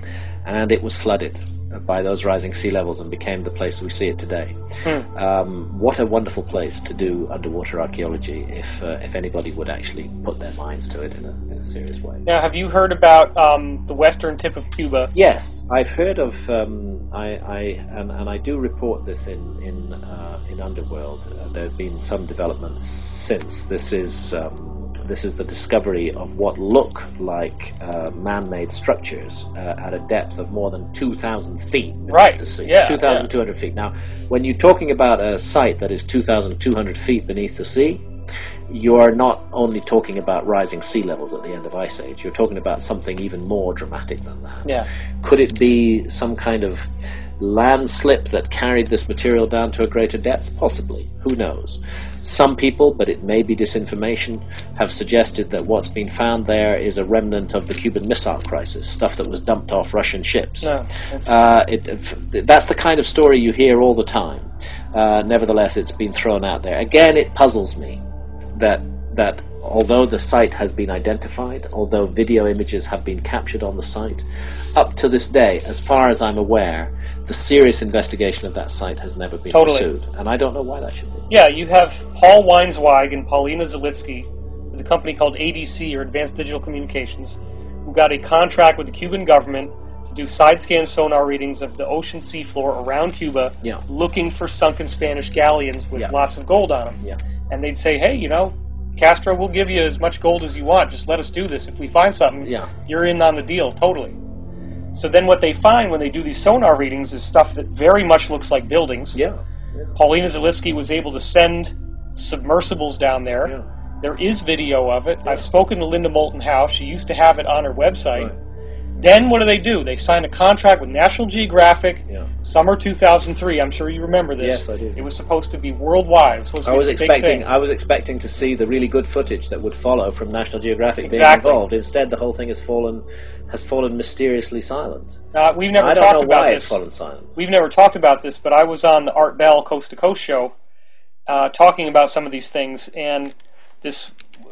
and it was flooded by those rising sea levels and became the place we see it today. Hmm. Um, what a wonderful place to do underwater archaeology if uh, if anybody would actually put their minds to it in a, in a serious way. Now, have you heard about um, the western tip of Cuba? Yes, I've heard of. Um, I, I and, and I do report this in in uh, in Underworld. Uh, there have been some developments since. This is. Um, This is the discovery of what look like uh, man-made structures uh, at a depth of more than two thousand feet beneath right. the sea. Yeah, two thousand two hundred yeah. feet. Now, when you're talking about a site that is two thousand two hundred feet beneath the sea, you are not only talking about rising sea levels at the end of Ice Age, you're talking about something even more dramatic than that. Yeah. Could it be some kind of landslip that carried this material down to a greater depth? Possibly. Who knows? Some people, but it may be disinformation, have suggested that what's been found there is a remnant of the Cuban Missile Crisis, stuff that was dumped off Russian ships. No, uh, it, it, that's the kind of story you hear all the time. Uh, nevertheless, it's been thrown out there. Again, it puzzles me that that although the site has been identified, although video images have been captured on the site, up to this day, as far as I'm aware, the serious investigation of that site has never been totally. pursued. And I don't know why that should be. Yeah, you have Paul Weinsweig and Paulina Zalitsky with a company called A D C, or Advanced Digital Communications, who got a contract with the Cuban government to do side-scan sonar readings of the ocean seafloor around Cuba, yeah. looking for sunken Spanish galleons with yeah. lots of gold on them. Yeah. And they'd say, hey, you know, Castro, we'll give you as much gold as you want. Just let us do this. If we find something, yeah. you're in on the deal, totally. So then what they find when they do these sonar readings is stuff that very much looks like buildings. Yeah. yeah. Paulina Zalitsky was able to send submersibles down there. Yeah. There is video of it. Yeah. I've spoken to Linda Moulton Howe. She used to have it on her website. Right. Then what do they do? They sign a contract with National Geographic, yeah. summer two thousand three. I'm sure you remember this. Yes, I do. It was supposed to be worldwide. It was supposed to I be was a big expecting. thing. I was expecting to see the really good footage that would follow from National Geographic exactly. being involved. Instead, the whole thing has fallen has fallen mysteriously silent. Uh, we've never I don't talked know about why this. It's fallen silent. We've never talked about this, but I was on the Art Bell Coast to Coast show uh, talking about some of these things, and this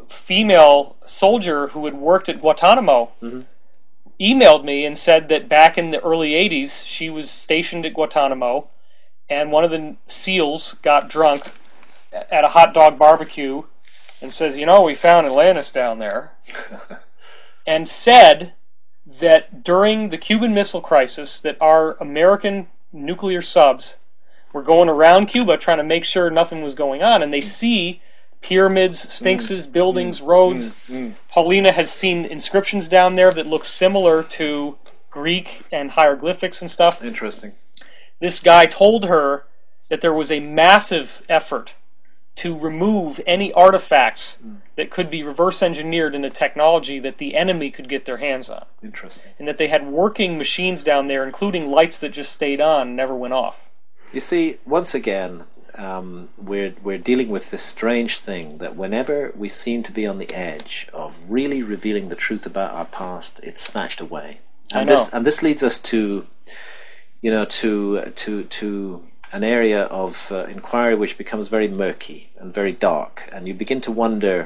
female soldier who had worked at Guantanamo mm-hmm. emailed me and said that back in the early eighties she was stationed at Guantanamo, and one of the SEALs got drunk at a hot dog barbecue and says, you know, we found Atlantis down there, and said that during the Cuban Missile Crisis that our American nuclear subs were going around Cuba trying to make sure nothing was going on, and they see pyramids, sphinxes, mm, buildings, mm, roads. Mm, mm. Paulina has seen inscriptions down there that look similar to Greek and hieroglyphics and stuff. Interesting. This guy told her that there was a massive effort to remove any artifacts mm. that could be reverse engineered into technology that the enemy could get their hands on. Interesting. And that they had working machines down there, including lights that just stayed on and never went off. You see, once again, Um, we're we're dealing with this strange thing that whenever we seem to be on the edge of really revealing the truth about our past, it's snatched away. And I know. this and this leads us to, you know, to to to an area of uh, inquiry which becomes very murky and very dark, and you begin to wonder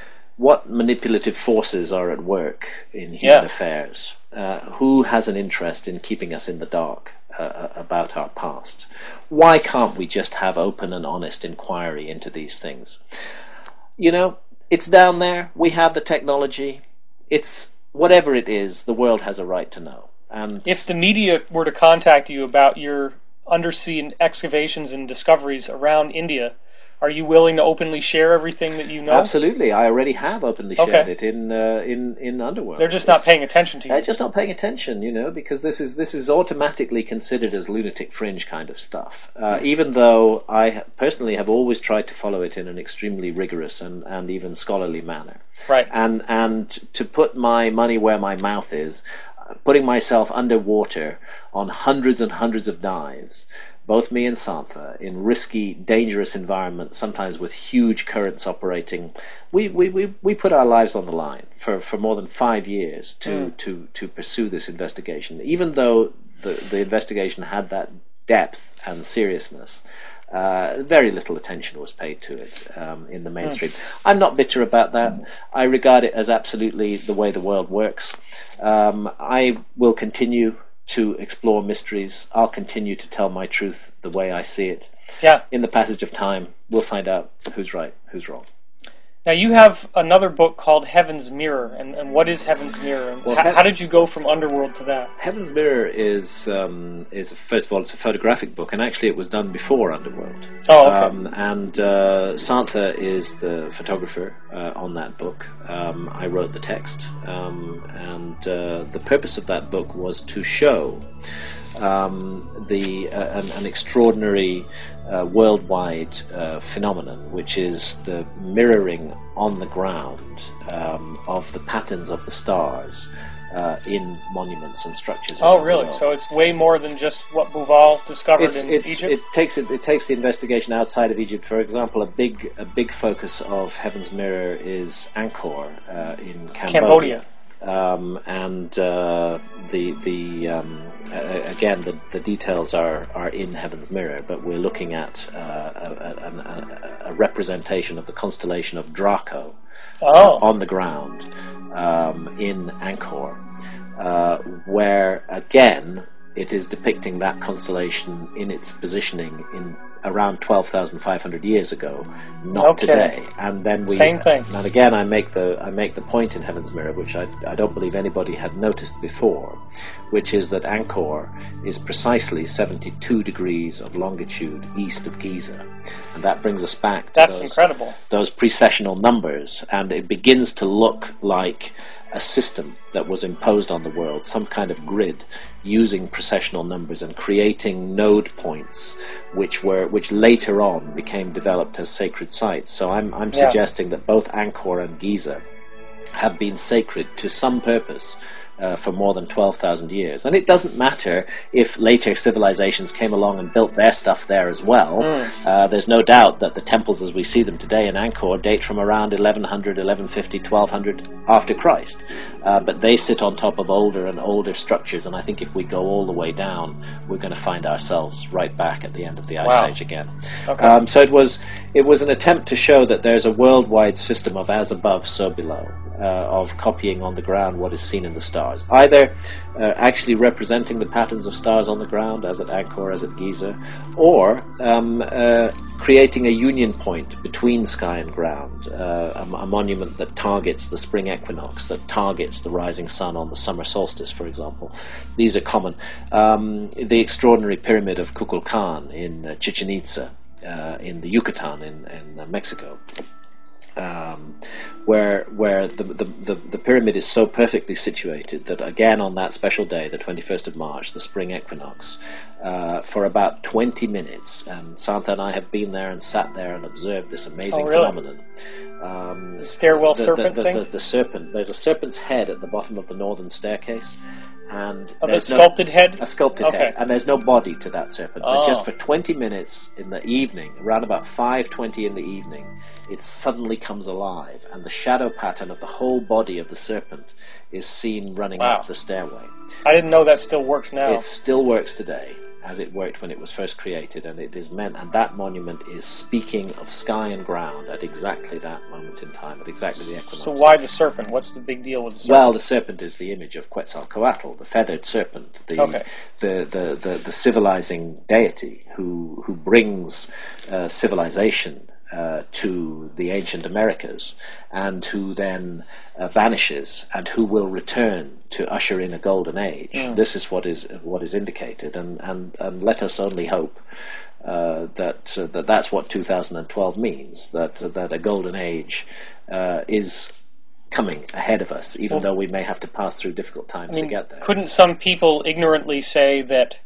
what manipulative forces are at work in human yeah. affairs. Uh, who has an interest in keeping us in the dark uh, about our past? Why can't we just have open and honest inquiry into these things? You know, it's down there. We have the technology. It's whatever it is, the world has a right to know. And if the media were to contact you about your undersea excavations and discoveries around India, are you willing to openly share everything that you know? Absolutely. I already have openly okay. shared it in uh, in in Underworld. They're just not paying attention to you. They're just not paying attention, you know, because this is this is automatically considered as lunatic fringe kind of stuff. Uh, even though I personally have always tried to follow it in an extremely rigorous and, and even scholarly manner. Right. And and to put my money where my mouth is, putting myself underwater on hundreds and hundreds of dives, both me and Santha, in risky, dangerous environments, sometimes with huge currents operating. We we, we, we put our lives on the line for, for more than five years to, mm. to, to pursue this investigation. Even though the, the investigation had that depth and seriousness, uh, very little attention was paid to it um, in the mainstream. Mm. I'm not bitter about that. Mm. I regard it as absolutely the way the world works. Um, I will continue to explore mysteries. I'll continue to tell my truth the way I see it. Yeah. In the passage of time, we'll find out who's right, who's wrong. Now, you have another book called Heaven's Mirror, and, and what is Heaven's Mirror? And Well, how, Heav- how did you go from Underworld to that? Heaven's Mirror is, um, is first of all, it's a photographic book, and actually it was done before Underworld. Oh, okay. Um, and uh, Santha is the photographer uh, on that book. Um, I wrote the text, um, and uh, the purpose of that book was to show um, the uh, an, an extraordinary uh, worldwide uh, phenomenon, which is the mirroring on the ground um, of the patterns of the stars uh, in monuments and structures. Oh, around the really? world. So it's way more than just what Bouval discovered It's, in it's, Egypt? it takes it, it takes the investigation outside of Egypt. For example, a big a big focus of Heaven's Mirror is Angkor uh, in Cambodia. Cambodia. Um, and uh, the the um, uh, again the, the details are, are in Heaven's Mirror, but we're looking at uh, a, a, a, a representation of the constellation of Draco Oh. uh, on the ground um, in Angkor, uh, where again it is depicting that constellation in its positioning in around twelve thousand five hundred years ago, not Okay. today. And then we Same thing. And again, I make the I make the point in Heaven's Mirror, which I, I don't believe anybody had noticed before, which is that Angkor is precisely seventy-two degrees of longitude east of Giza, and that brings us back to That's those, incredible. those precessional numbers, and it begins to look like a system that was imposed on the world, some kind of grid using precessional numbers and creating node points which were which later on became developed as sacred sites. So I'm I'm Yeah. suggesting that both Angkor and Giza have been sacred to some purpose uh, for more than twelve thousand years. And it doesn't matter if later civilizations came along and built their stuff there as well. Mm. Uh, there's no doubt that the temples as we see them today in Angkor date from around eleven hundred, eleven fifty, twelve hundred after Christ. Uh, but they sit on top of older and older structures, and I think if we go all the way down, we're going to find ourselves right back at the end of the Ice Wow. Age again. Okay. Um, so it was it was an attempt to show that there's a worldwide system of as above, so below, uh, of copying on the ground what is seen in the stars, either uh, actually representing the patterns of stars on the ground, as at Angkor, as at Giza, or um, uh, creating a union point between sky and ground, uh, a, a monument that targets the spring equinox, that targets the rising sun on the summer solstice, for example. These are common. Um, the extraordinary pyramid of Kukulkan in uh, Chichen Itza, uh, in the Yucatan in, in uh, Mexico. Um, where where the, the, the, the pyramid is so perfectly situated that again on that special day, the twenty-first of March, the spring equinox, uh, for about twenty minutes, and Santha and I have been there and sat there and observed this amazing Oh, really? phenomenon. Um, The stairwell the, serpent the, the, thing? The, the serpent. There's a serpent's head at the bottom of the northern staircase, and Of a there's no- sculpted head? a sculpted Okay. head, and there's no body to that serpent. Oh. But just for twenty minutes in the evening, around about five twenty in the evening, it suddenly comes alive, and the shadow pattern of the whole body of the serpent is seen running Wow. up the stairway. I didn't know that still worked now. It still works today, as it worked when it was first created, and it is meant, and that monument is speaking of sky and ground at exactly that moment in time, at exactly the equinox. So why the serpent? What's the big deal with the serpent? Well, the serpent is the image of Quetzalcoatl, the feathered serpent, the Okay. the, the, the, the civilizing deity who who brings uh, civilization uh, to the ancient Americas, and who then uh, vanishes, and who will return to usher in a golden age. Mm. This is what is what is indicated, and and, and let us only hope uh, that uh, that that's what two thousand twelve means. That that a golden age uh, is coming ahead of us, even Well, though we may have to pass through difficult times I mean, to get there. couldn't some people ignorantly say that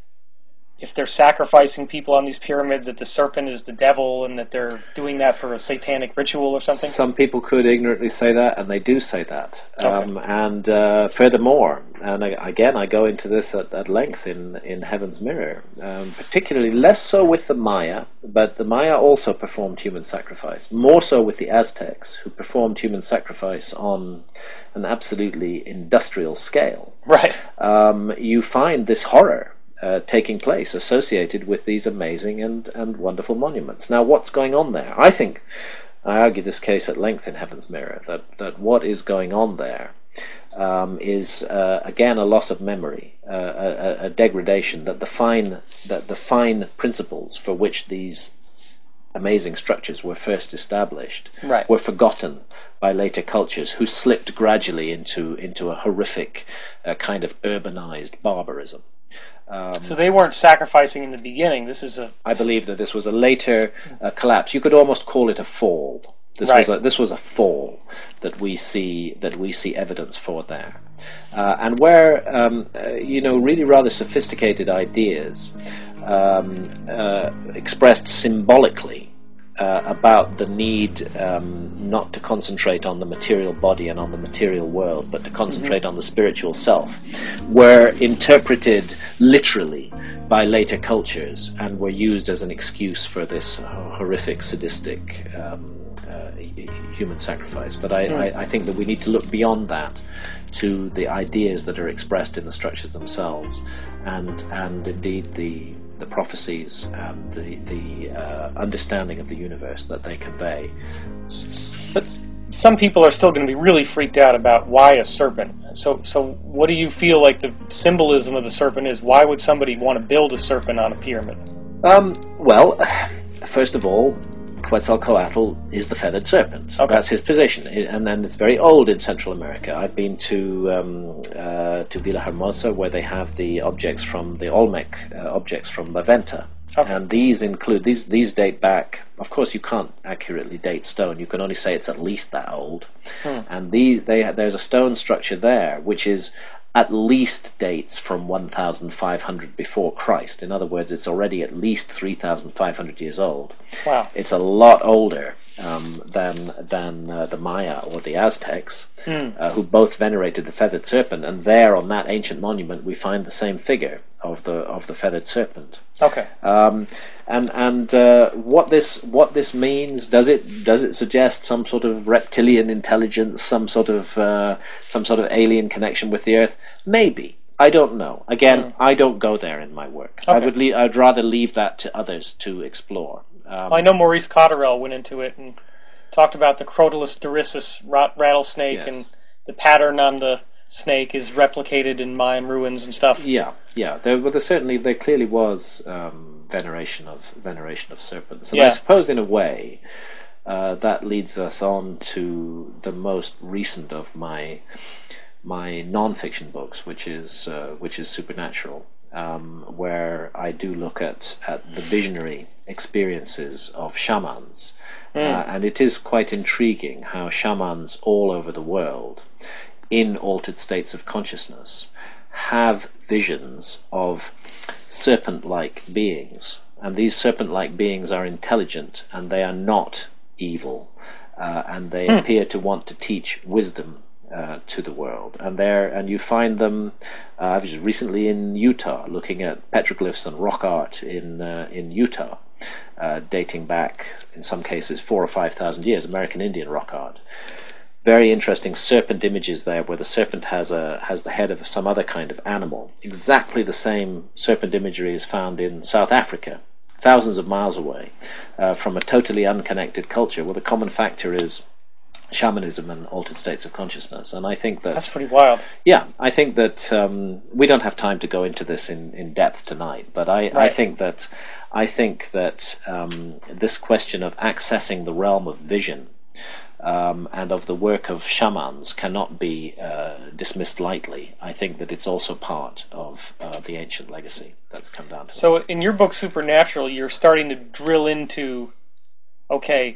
if they're sacrificing people on these pyramids, that the serpent is the devil, and that they're doing that for a satanic ritual or something? Some people could ignorantly say that, and they do say that. Okay. Um, and uh, furthermore, and I, again, I go into this at, at length in, in Heaven's Mirror, um, particularly less so with the Maya, but the Maya also performed human sacrifice, more so with the Aztecs, who performed human sacrifice on an absolutely industrial scale. Right. Um, you find this horror Uh, taking place associated with these amazing and, and wonderful monuments. Now, what's going on there? I think, I argue this case at length in Heaven's Mirror, that, that what is going on there um, is uh, again a loss of memory, uh, a, a degradation, that the fine that the fine principles for which these amazing structures were first established right. were forgotten by later cultures, who slipped gradually into into a horrific uh, kind of urbanized barbarism. Um, so they weren't sacrificing in the beginning. This is a. I believe that this was a later uh, collapse. You could almost call it a fall. This right. was a, this was a fall that we see that we see evidence for there, uh, and where um, uh, you know really rather sophisticated ideas um, uh, expressed symbolically. Uh, about the need um, not to concentrate on the material body and on the material world, but to concentrate mm-hmm. on the spiritual self, were interpreted literally by later cultures and were used as an excuse for this horrific, sadistic um, uh, human sacrifice. But I, mm. I, I think that we need to look beyond that to the ideas that are expressed in the structures themselves, and and indeed the the prophecies and the, the uh, understanding of the universe that they convey. But some people are still going to be really freaked out about why a serpent. So, so what do you feel like the symbolism of the serpent is? Why would somebody want to build a serpent on a pyramid? Um, well, first of all, Quetzalcoatl is the feathered serpent. Okay. That's his position, and then it's very old in Central America. I've been to um, uh, to Villahermosa, where they have the objects from the Olmec uh, objects from La Venta, okay. and these include these these date back. Of course, you can't accurately date stone. You can only say it's at least that old. Hmm. And these they there's a stone structure there which is at least dates from one thousand five hundred before Christ. In other words, it's already at least three thousand five hundred years old. Wow. It's a lot older um, than than uh, the Maya or the Aztecs, mm. uh, who both venerated the feathered serpent. And there, on that ancient monument, we find the same figure of the of the feathered serpent. Okay. Um, and and uh, what this what this means, does it does it suggest some sort of reptilian intelligence, some sort of uh, some sort of alien connection with the Earth? Maybe. I don't know. Again, mm. I don't go there in my work. Okay. I would le- I'd rather leave that to others to explore. Um, well, I know Maurice Cotterell went into it and talked about the Crotalus dorissus rat- rattlesnake, yes. and the pattern on the snake is replicated in Mayan ruins and stuff. Yeah, yeah. There, well, there certainly, there clearly was um, veneration of veneration of serpents, and yeah. I suppose, in a way, uh, that leads us on to the most recent of my my non-fiction books, which is uh, which is Supernatural, um, where I do look at at the visionary experiences of shamans, mm. uh, and it is quite intriguing how shamans all over the world, in altered states of consciousness, have visions of serpent-like beings, and these serpent-like beings are intelligent and they are not evil, uh, and they mm. appear to want to teach wisdom uh, to the world. And there, and you find them. Uh, I was recently in Utah, looking at petroglyphs and rock art in uh, in Utah, uh, dating back in some cases four or five thousand years. American Indian rock art. Very interesting serpent images there, where the serpent has a has the head of some other kind of animal. Exactly the same serpent imagery is found in South Africa, thousands of miles away, uh, from a totally unconnected culture, where the common factor is shamanism and altered states of consciousness. And I think that that's pretty wild. Yeah, I think that um, we don't have time to go into this in, in depth tonight, but I, right. I think that I think that um, this question of accessing the realm of vision Um, and of the work of shamans cannot be uh, dismissed lightly. I think that it's also part of uh, the ancient legacy that's come down to So us. In your book, Supernatural, you're starting to drill into, okay,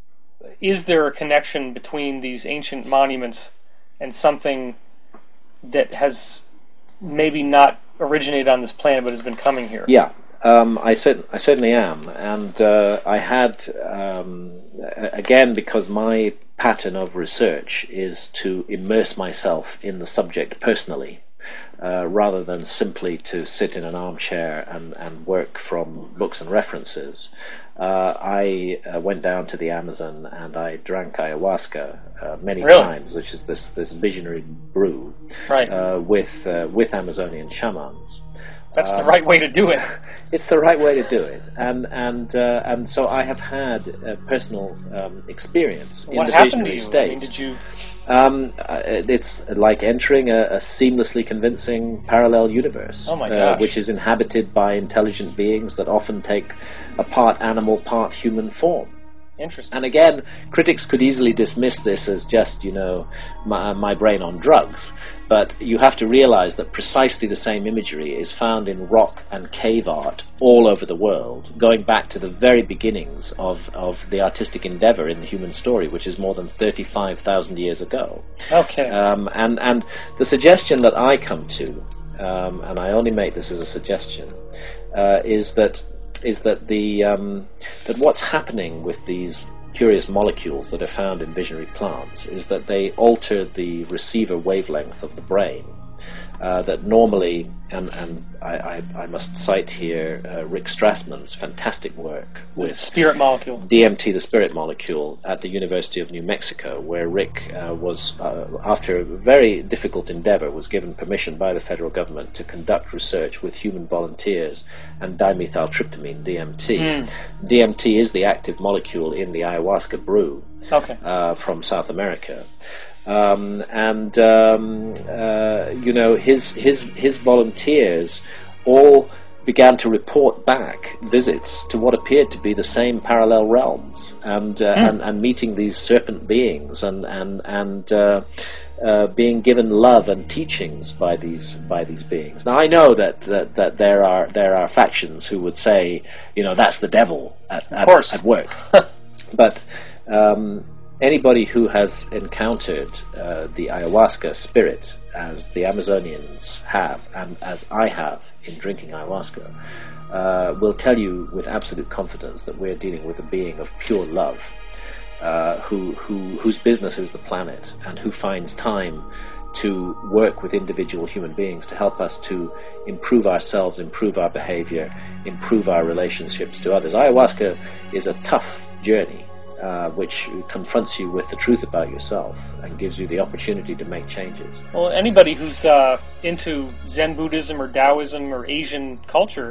is there a connection between these ancient monuments and something that has maybe not originated on this planet but has been coming here? Yeah. Um, I, cer- I certainly am, and uh, I had, um, again, because my pattern of research is to immerse myself in the subject personally, uh, rather than simply to sit in an armchair and, and work from books and references. Uh, I uh, went down to the Amazon and I drank ayahuasca uh, many really? times, which is this, this visionary brew, right. uh, with uh, with Amazonian shamans. That's um, the right way to do it. It's the right way to do it, and and uh, and so I have had a personal um, experience in What the happened to visionary you? state. I mean, did you? Um, uh, it's like entering a, a seamlessly convincing parallel universe, Oh my uh, gosh. which is inhabited by intelligent beings that often take a part animal, part human form. Interesting. And again, critics could easily dismiss this as just, you know, my, my brain on drugs. But you have to realize that precisely the same imagery is found in rock and cave art all over the world, going back to the very beginnings of, of the artistic endeavor in the human story, which is more than thirty-five thousand years ago. Okay. Um, and, and the suggestion that I come to, um, and I only make this as a suggestion, uh, is that is that the um, that what's happening with these curious molecules that are found in visionary plants is that they alter the receiver wavelength of the brain. Uh, that normally, and, and I, I, I must cite here uh, Rick Strassman's fantastic work with Spirit molecule. D M T, the spirit molecule, at the University of New Mexico, where Rick uh, was, uh, after a very difficult endeavor, was given permission by the federal government to conduct research with human volunteers and dimethyltryptamine, D M T. Mm. D M T is the active molecule in the ayahuasca brew Okay. uh, from South America. Um, and um, uh, you know, his his his volunteers all began to report back visits to what appeared to be the same parallel realms, and uh, Mm. and, and meeting these serpent beings, and and and uh, uh, being given love and teachings by these by these beings. Now I know that, that, that there are there are factions who would say, you know, that's the devil at at, course. at work, but. Um, Anybody who has encountered uh, the ayahuasca spirit, as the Amazonians have, and as I have in drinking ayahuasca, uh, will tell you with absolute confidence that we're dealing with a being of pure love, uh, who, who, whose business is the planet, and who finds time to work with individual human beings to help us to improve ourselves, improve our behavior, improve our relationships to others. Ayahuasca is a tough journey. Uh, which confronts you with the truth about yourself and gives you the opportunity to make changes. Well, anybody who's uh, into Zen Buddhism or Taoism or Asian culture,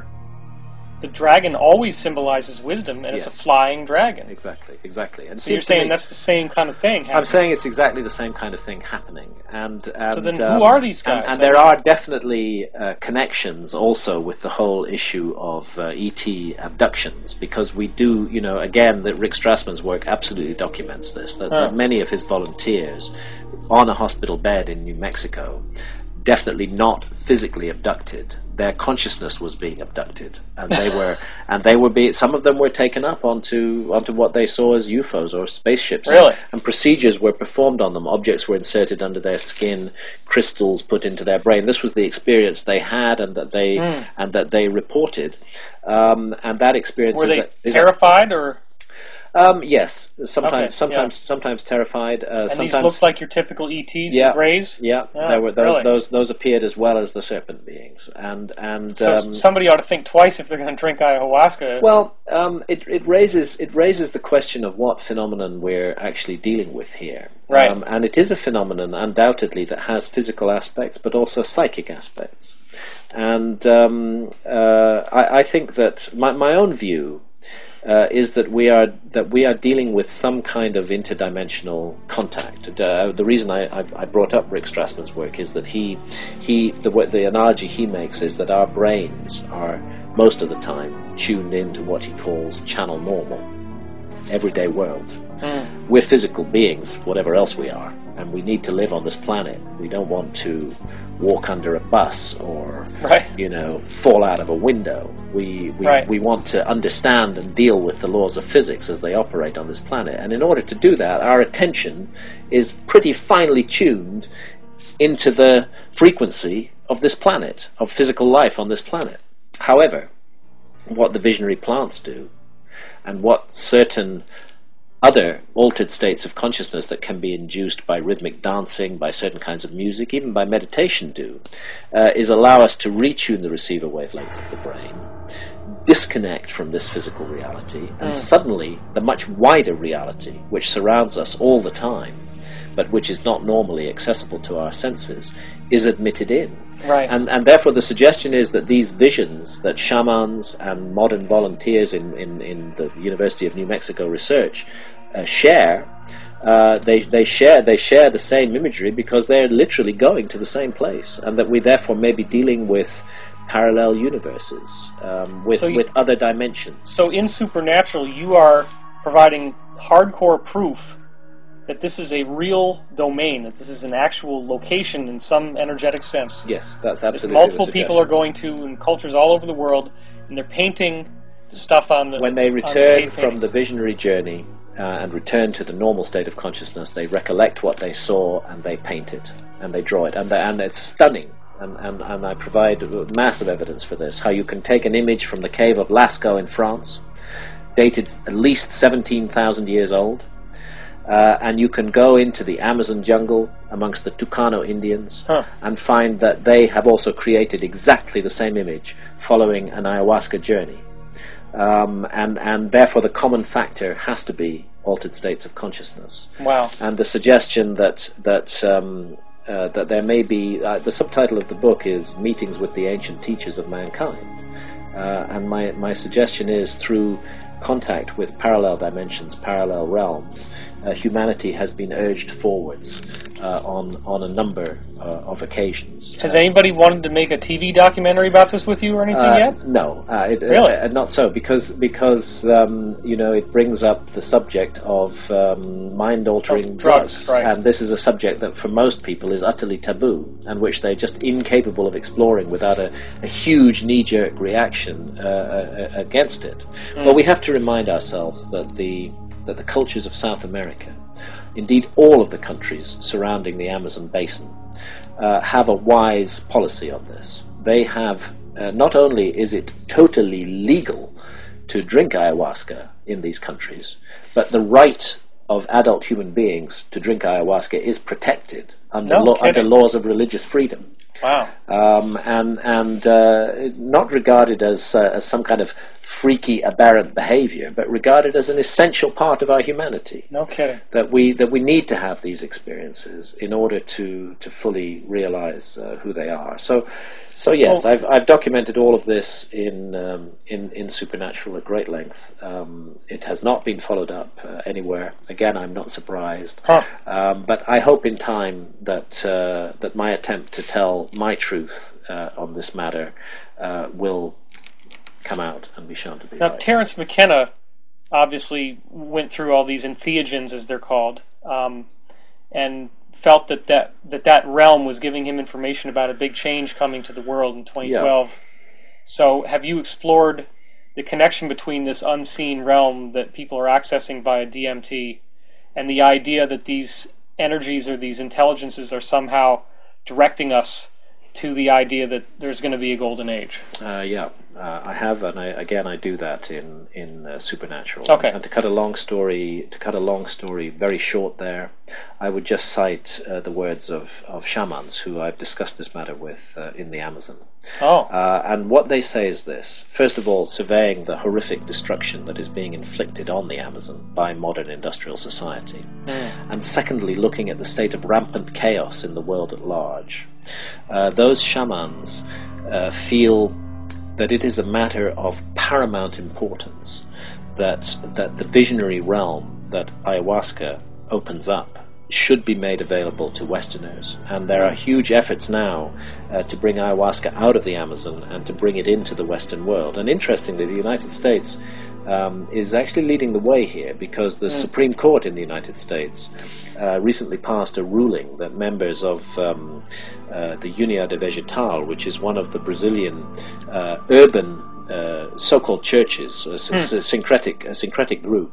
the dragon always symbolizes wisdom, and Yes. it's a flying dragon. Exactly, exactly. And it So you're seems to saying me- that's the same kind of thing happening. I'm saying it's exactly the same kind of thing happening. And, and So then um, who are these guys? And, and I there mean- are definitely uh, connections also with the whole issue of uh, E T abductions, because we do, you know, again, that Rick Strassman's work absolutely documents this, that, Huh. that many of his volunteers on a hospital bed in New Mexico, definitely not physically abducted. Their consciousness was being abducted, and they were, and they were being. Some of them were taken up onto onto what they saw as U F Os or spaceships. Really? And, and procedures were performed on them. Objects were inserted under their skin, crystals put into their brain. This was the experience they had, and that they Mm. and that they reported. Um, and that experience Were is they a, is a- terrified, or um, yes, sometimes, Okay, sometimes, yeah. sometimes terrified. Uh, and sometimes these looked like your typical E Ts Yeah. and Greys? Yeah, Oh, there were those, really? those those appeared as well as the serpent beings, and and So um, somebody ought to think twice if they're going to drink ayahuasca. well, um, it it raises it raises the question of what phenomenon we're actually dealing with here, Right. Um, and it is a phenomenon undoubtedly that has physical aspects, but also psychic aspects, and um, uh, I, I think that my my own view. Uh, is that we are that we are dealing with some kind of interdimensional contact. Uh, the reason I, I, I brought up Rick Strassman's work is that he he the way- the analogy he makes is that our brains are most of the time tuned into what he calls channel normal, everyday world. Mm. We're physical beings, whatever else we are, and we need to live on this planet. We don't want to walk under a bus or, Right. you know, fall out of a window. We we, Right. we want to understand and deal with the laws of physics as they operate on this planet. And in order to do that, our attention is pretty finely tuned into the frequency of this planet, of physical life on this planet. However, what the visionary plants do, and what certain other altered states of consciousness that can be induced by rhythmic dancing, by certain kinds of music, even by meditation do, uh, is allow us to retune the receiver wavelength of the brain, disconnect from this physical reality, and Mm. suddenly the much wider reality, which surrounds us all the time, but which is not normally accessible to our senses, is admitted in. Right. And, and therefore the suggestion is that these visions that shamans and modern volunteers in, in, in the University of New Mexico research uh, share, uh, they, they share they share the same imagery because they're literally going to the same place, and that we therefore may be dealing with parallel universes, um, with, so you, with other dimensions. So in Supernatural, you are providing hardcore proof that this is a real domain, that this is an actual location in some energetic sense. Yes, that's absolutely multiple the people are going to in cultures all over the world, and they're painting the stuff on the when they the return cave from paintings. the visionary journey uh, and return to the normal state of consciousness, they recollect what they saw and they paint it and they draw it, and they, and it's stunning. And, and, and I provide massive evidence for this. How you can take an image from the cave of Lascaux in France, dated at least seventeen thousand years old, uh, and you can go into the Amazon jungle amongst the Tucano Indians huh. and find that they have also created exactly the same image following an ayahuasca journey. Um, and, and therefore the common factor has to be altered states of consciousness. Wow. And the suggestion that that um, uh, that there may be, uh, the subtitle of the book is Meetings with the Ancient Teachers of Mankind. Uh, and my, my suggestion is, through contact with parallel dimensions, parallel realms, uh, humanity has been urged forwards uh, on, on a number uh, of occasions. Has uh, anybody wanted to make a T V documentary about this with you or anything Uh, yet? No, uh, it, Really? uh, not so, because because um, you know, it brings up the subject of um, mind-altering Of drugs, right. and this is a subject that for most people is utterly taboo, and which they're just incapable of exploring without a, a huge knee-jerk reaction uh, uh, against it. Mm. But we have to remind ourselves that the that the cultures of South America, indeed all of the countries surrounding the Amazon basin, uh, have a wise policy on this. They have, uh, not only is it totally legal to drink ayahuasca in these countries, but the right of adult human beings to drink ayahuasca is protected under, No law, under kidding. laws of religious freedom. Wow. Um, and and uh, not regarded as uh, as some kind of freaky, aberrant behavior, but regarded as an essential part of our humanity. No kidding. That we that we need to have these experiences in order to to fully realize uh, who they are. So, so yes, Well, I've I've documented all of this in um, in in Supernatural at great length. Um, it has not been followed up uh, anywhere. Again, I'm not surprised. Huh. Um, but I hope in time that uh, that my attempt to tell my truth uh, on this matter uh, will come out and be shown to be Now, right. Terence McKenna obviously went through all these entheogens, as they're called, um, and felt that that, that that realm was giving him information about a big change coming to the world in twenty twelve. Yeah. So have you explored the connection between this unseen realm that people are accessing via D M T and the idea that these energies or these intelligences are somehow directing us to the idea that there's going to be a golden age? Uh, yeah, uh, I have, and I, again, I do that in in uh, Supernatural. Okay. And to cut a long story, to cut a long story very short, there, I would just cite uh, the words of of shamans who I've discussed this matter with uh, in the Amazon. Oh. Uh, and what they say is this: first of all, surveying the horrific destruction that is being inflicted on the Amazon by modern industrial society, Mm. and secondly, looking at the state of rampant chaos in the world at large. Uh, those shamans uh, feel that it is a matter of paramount importance that that the visionary realm that ayahuasca opens up should be made available to Westerners, and there are huge efforts now uh, to bring ayahuasca out of the Amazon and to bring it into the Western world. And interestingly, the United States um, is actually leading the way here, because the mm. Supreme Court in the United States uh, recently passed a ruling that members of um, uh, the União de Vegetal, which is one of the Brazilian uh, urban Uh, so-called churches, a, Hmm. a syncretic, a syncretic group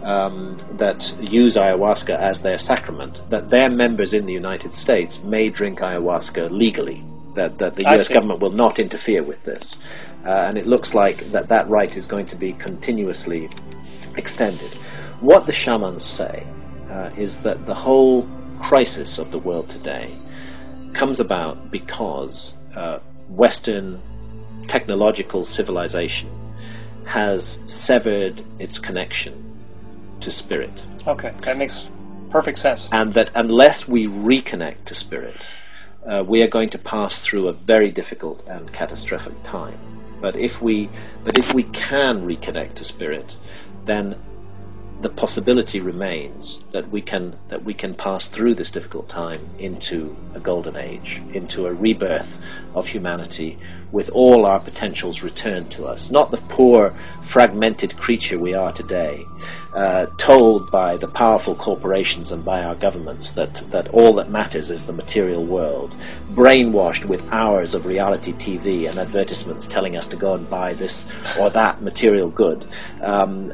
um, that use ayahuasca as their sacrament, that their members in the United States may drink ayahuasca legally, that, that the I U S see. government will not interfere with this. Uh, and it looks like that that right is going to be continuously extended. What the shamans say uh, is that the whole crisis of the world today comes about because uh, Western technological civilization has severed its connection to spirit. Okay, that makes Perfect sense. And that unless we reconnect to spirit, uh, we are going to pass through a very difficult and catastrophic time. But if we, but if we can reconnect to spirit, then the possibility remains that we can that we can pass through this difficult time into a golden age, into a rebirth of humanity, with all our potentials returned to us. Not the poor, fragmented creature we are today, uh, told by the powerful corporations and by our governments that, that all that matters is the material world, brainwashed with hours of reality T V and advertisements telling us to go and buy this or that material good. Um,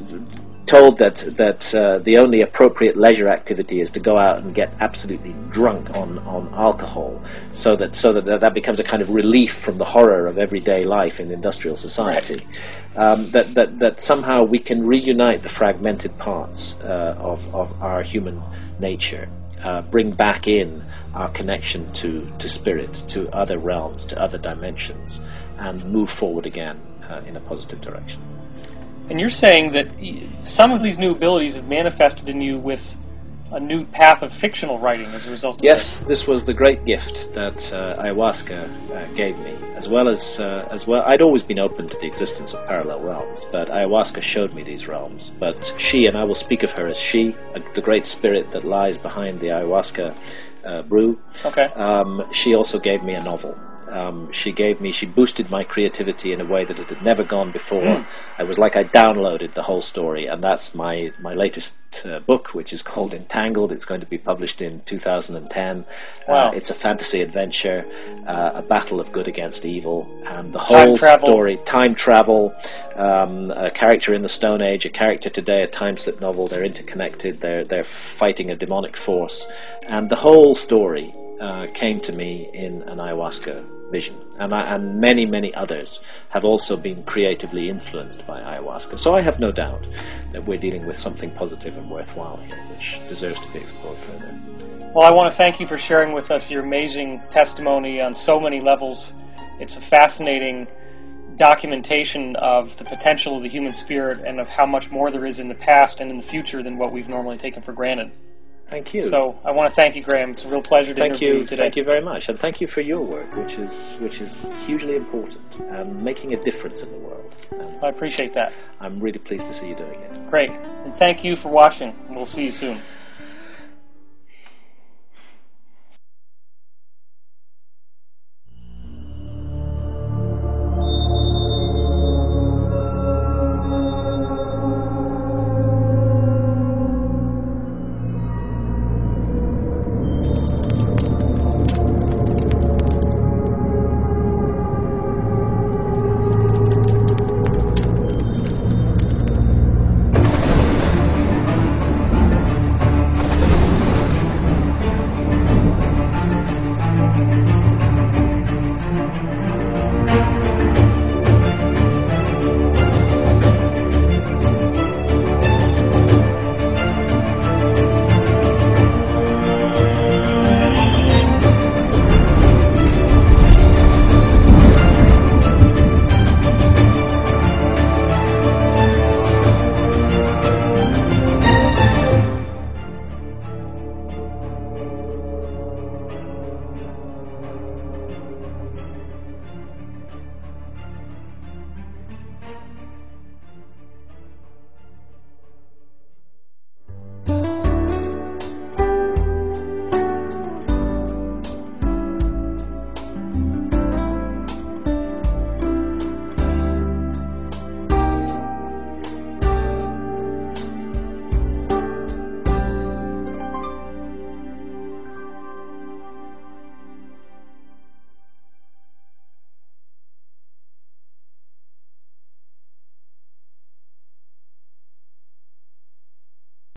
told that that uh, the only appropriate leisure activity is to go out and get absolutely drunk on, on alcohol, so that so that that becomes a kind of relief from the horror of everyday life in industrial society. Right. Um, that that that somehow we can reunite the fragmented parts uh, of of our human nature, uh, bring back in our connection to to spirit, to other realms, to other dimensions, and move forward again uh, in a positive direction. And you're saying that some of these new abilities have manifested in you with a new path of fictional writing as a result of yes, this. This was the great gift that uh, ayahuasca uh, gave me, as well as uh, as well. I'd always been open to the existence of parallel realms, but ayahuasca showed me these realms. But she, and I will speak of her as she, uh, the great spirit that lies behind the ayahuasca uh, brew. Okay. Um, she also gave me a novel. Um, she gave me, she boosted my creativity in a way that it had never gone before. Mm. It was like I downloaded the whole story, and that's my, my latest uh, book, which is called Entangled. It's going to be published in two thousand ten. Wow. Uh, it's a fantasy adventure, uh, a battle of good against evil, and the time whole travel. story, time travel, um, a character in the Stone Age, a character today, a time slip novel. They're interconnected, they're, they're fighting a demonic force, and the whole story uh, came to me in an ayahuasca vision, and, I, and many, many others have also been creatively influenced by ayahuasca. So I have no doubt that we're dealing with something positive and worthwhile here, which deserves to be explored further. Well, I want to thank you for sharing with us your amazing testimony on so many levels. It's a fascinating documentation of the potential of the human spirit and of how much more there is in the past and in the future than what we've normally taken for granted. Thank you. So I want to thank you, Graham. It's a real pleasure to thank interview you, you today. Thank you very much, and thank you for your work, which is which is hugely important and making a difference in the world. And I appreciate that. I'm really pleased to see you doing it. Great. And thank you for watching, and we'll see you soon.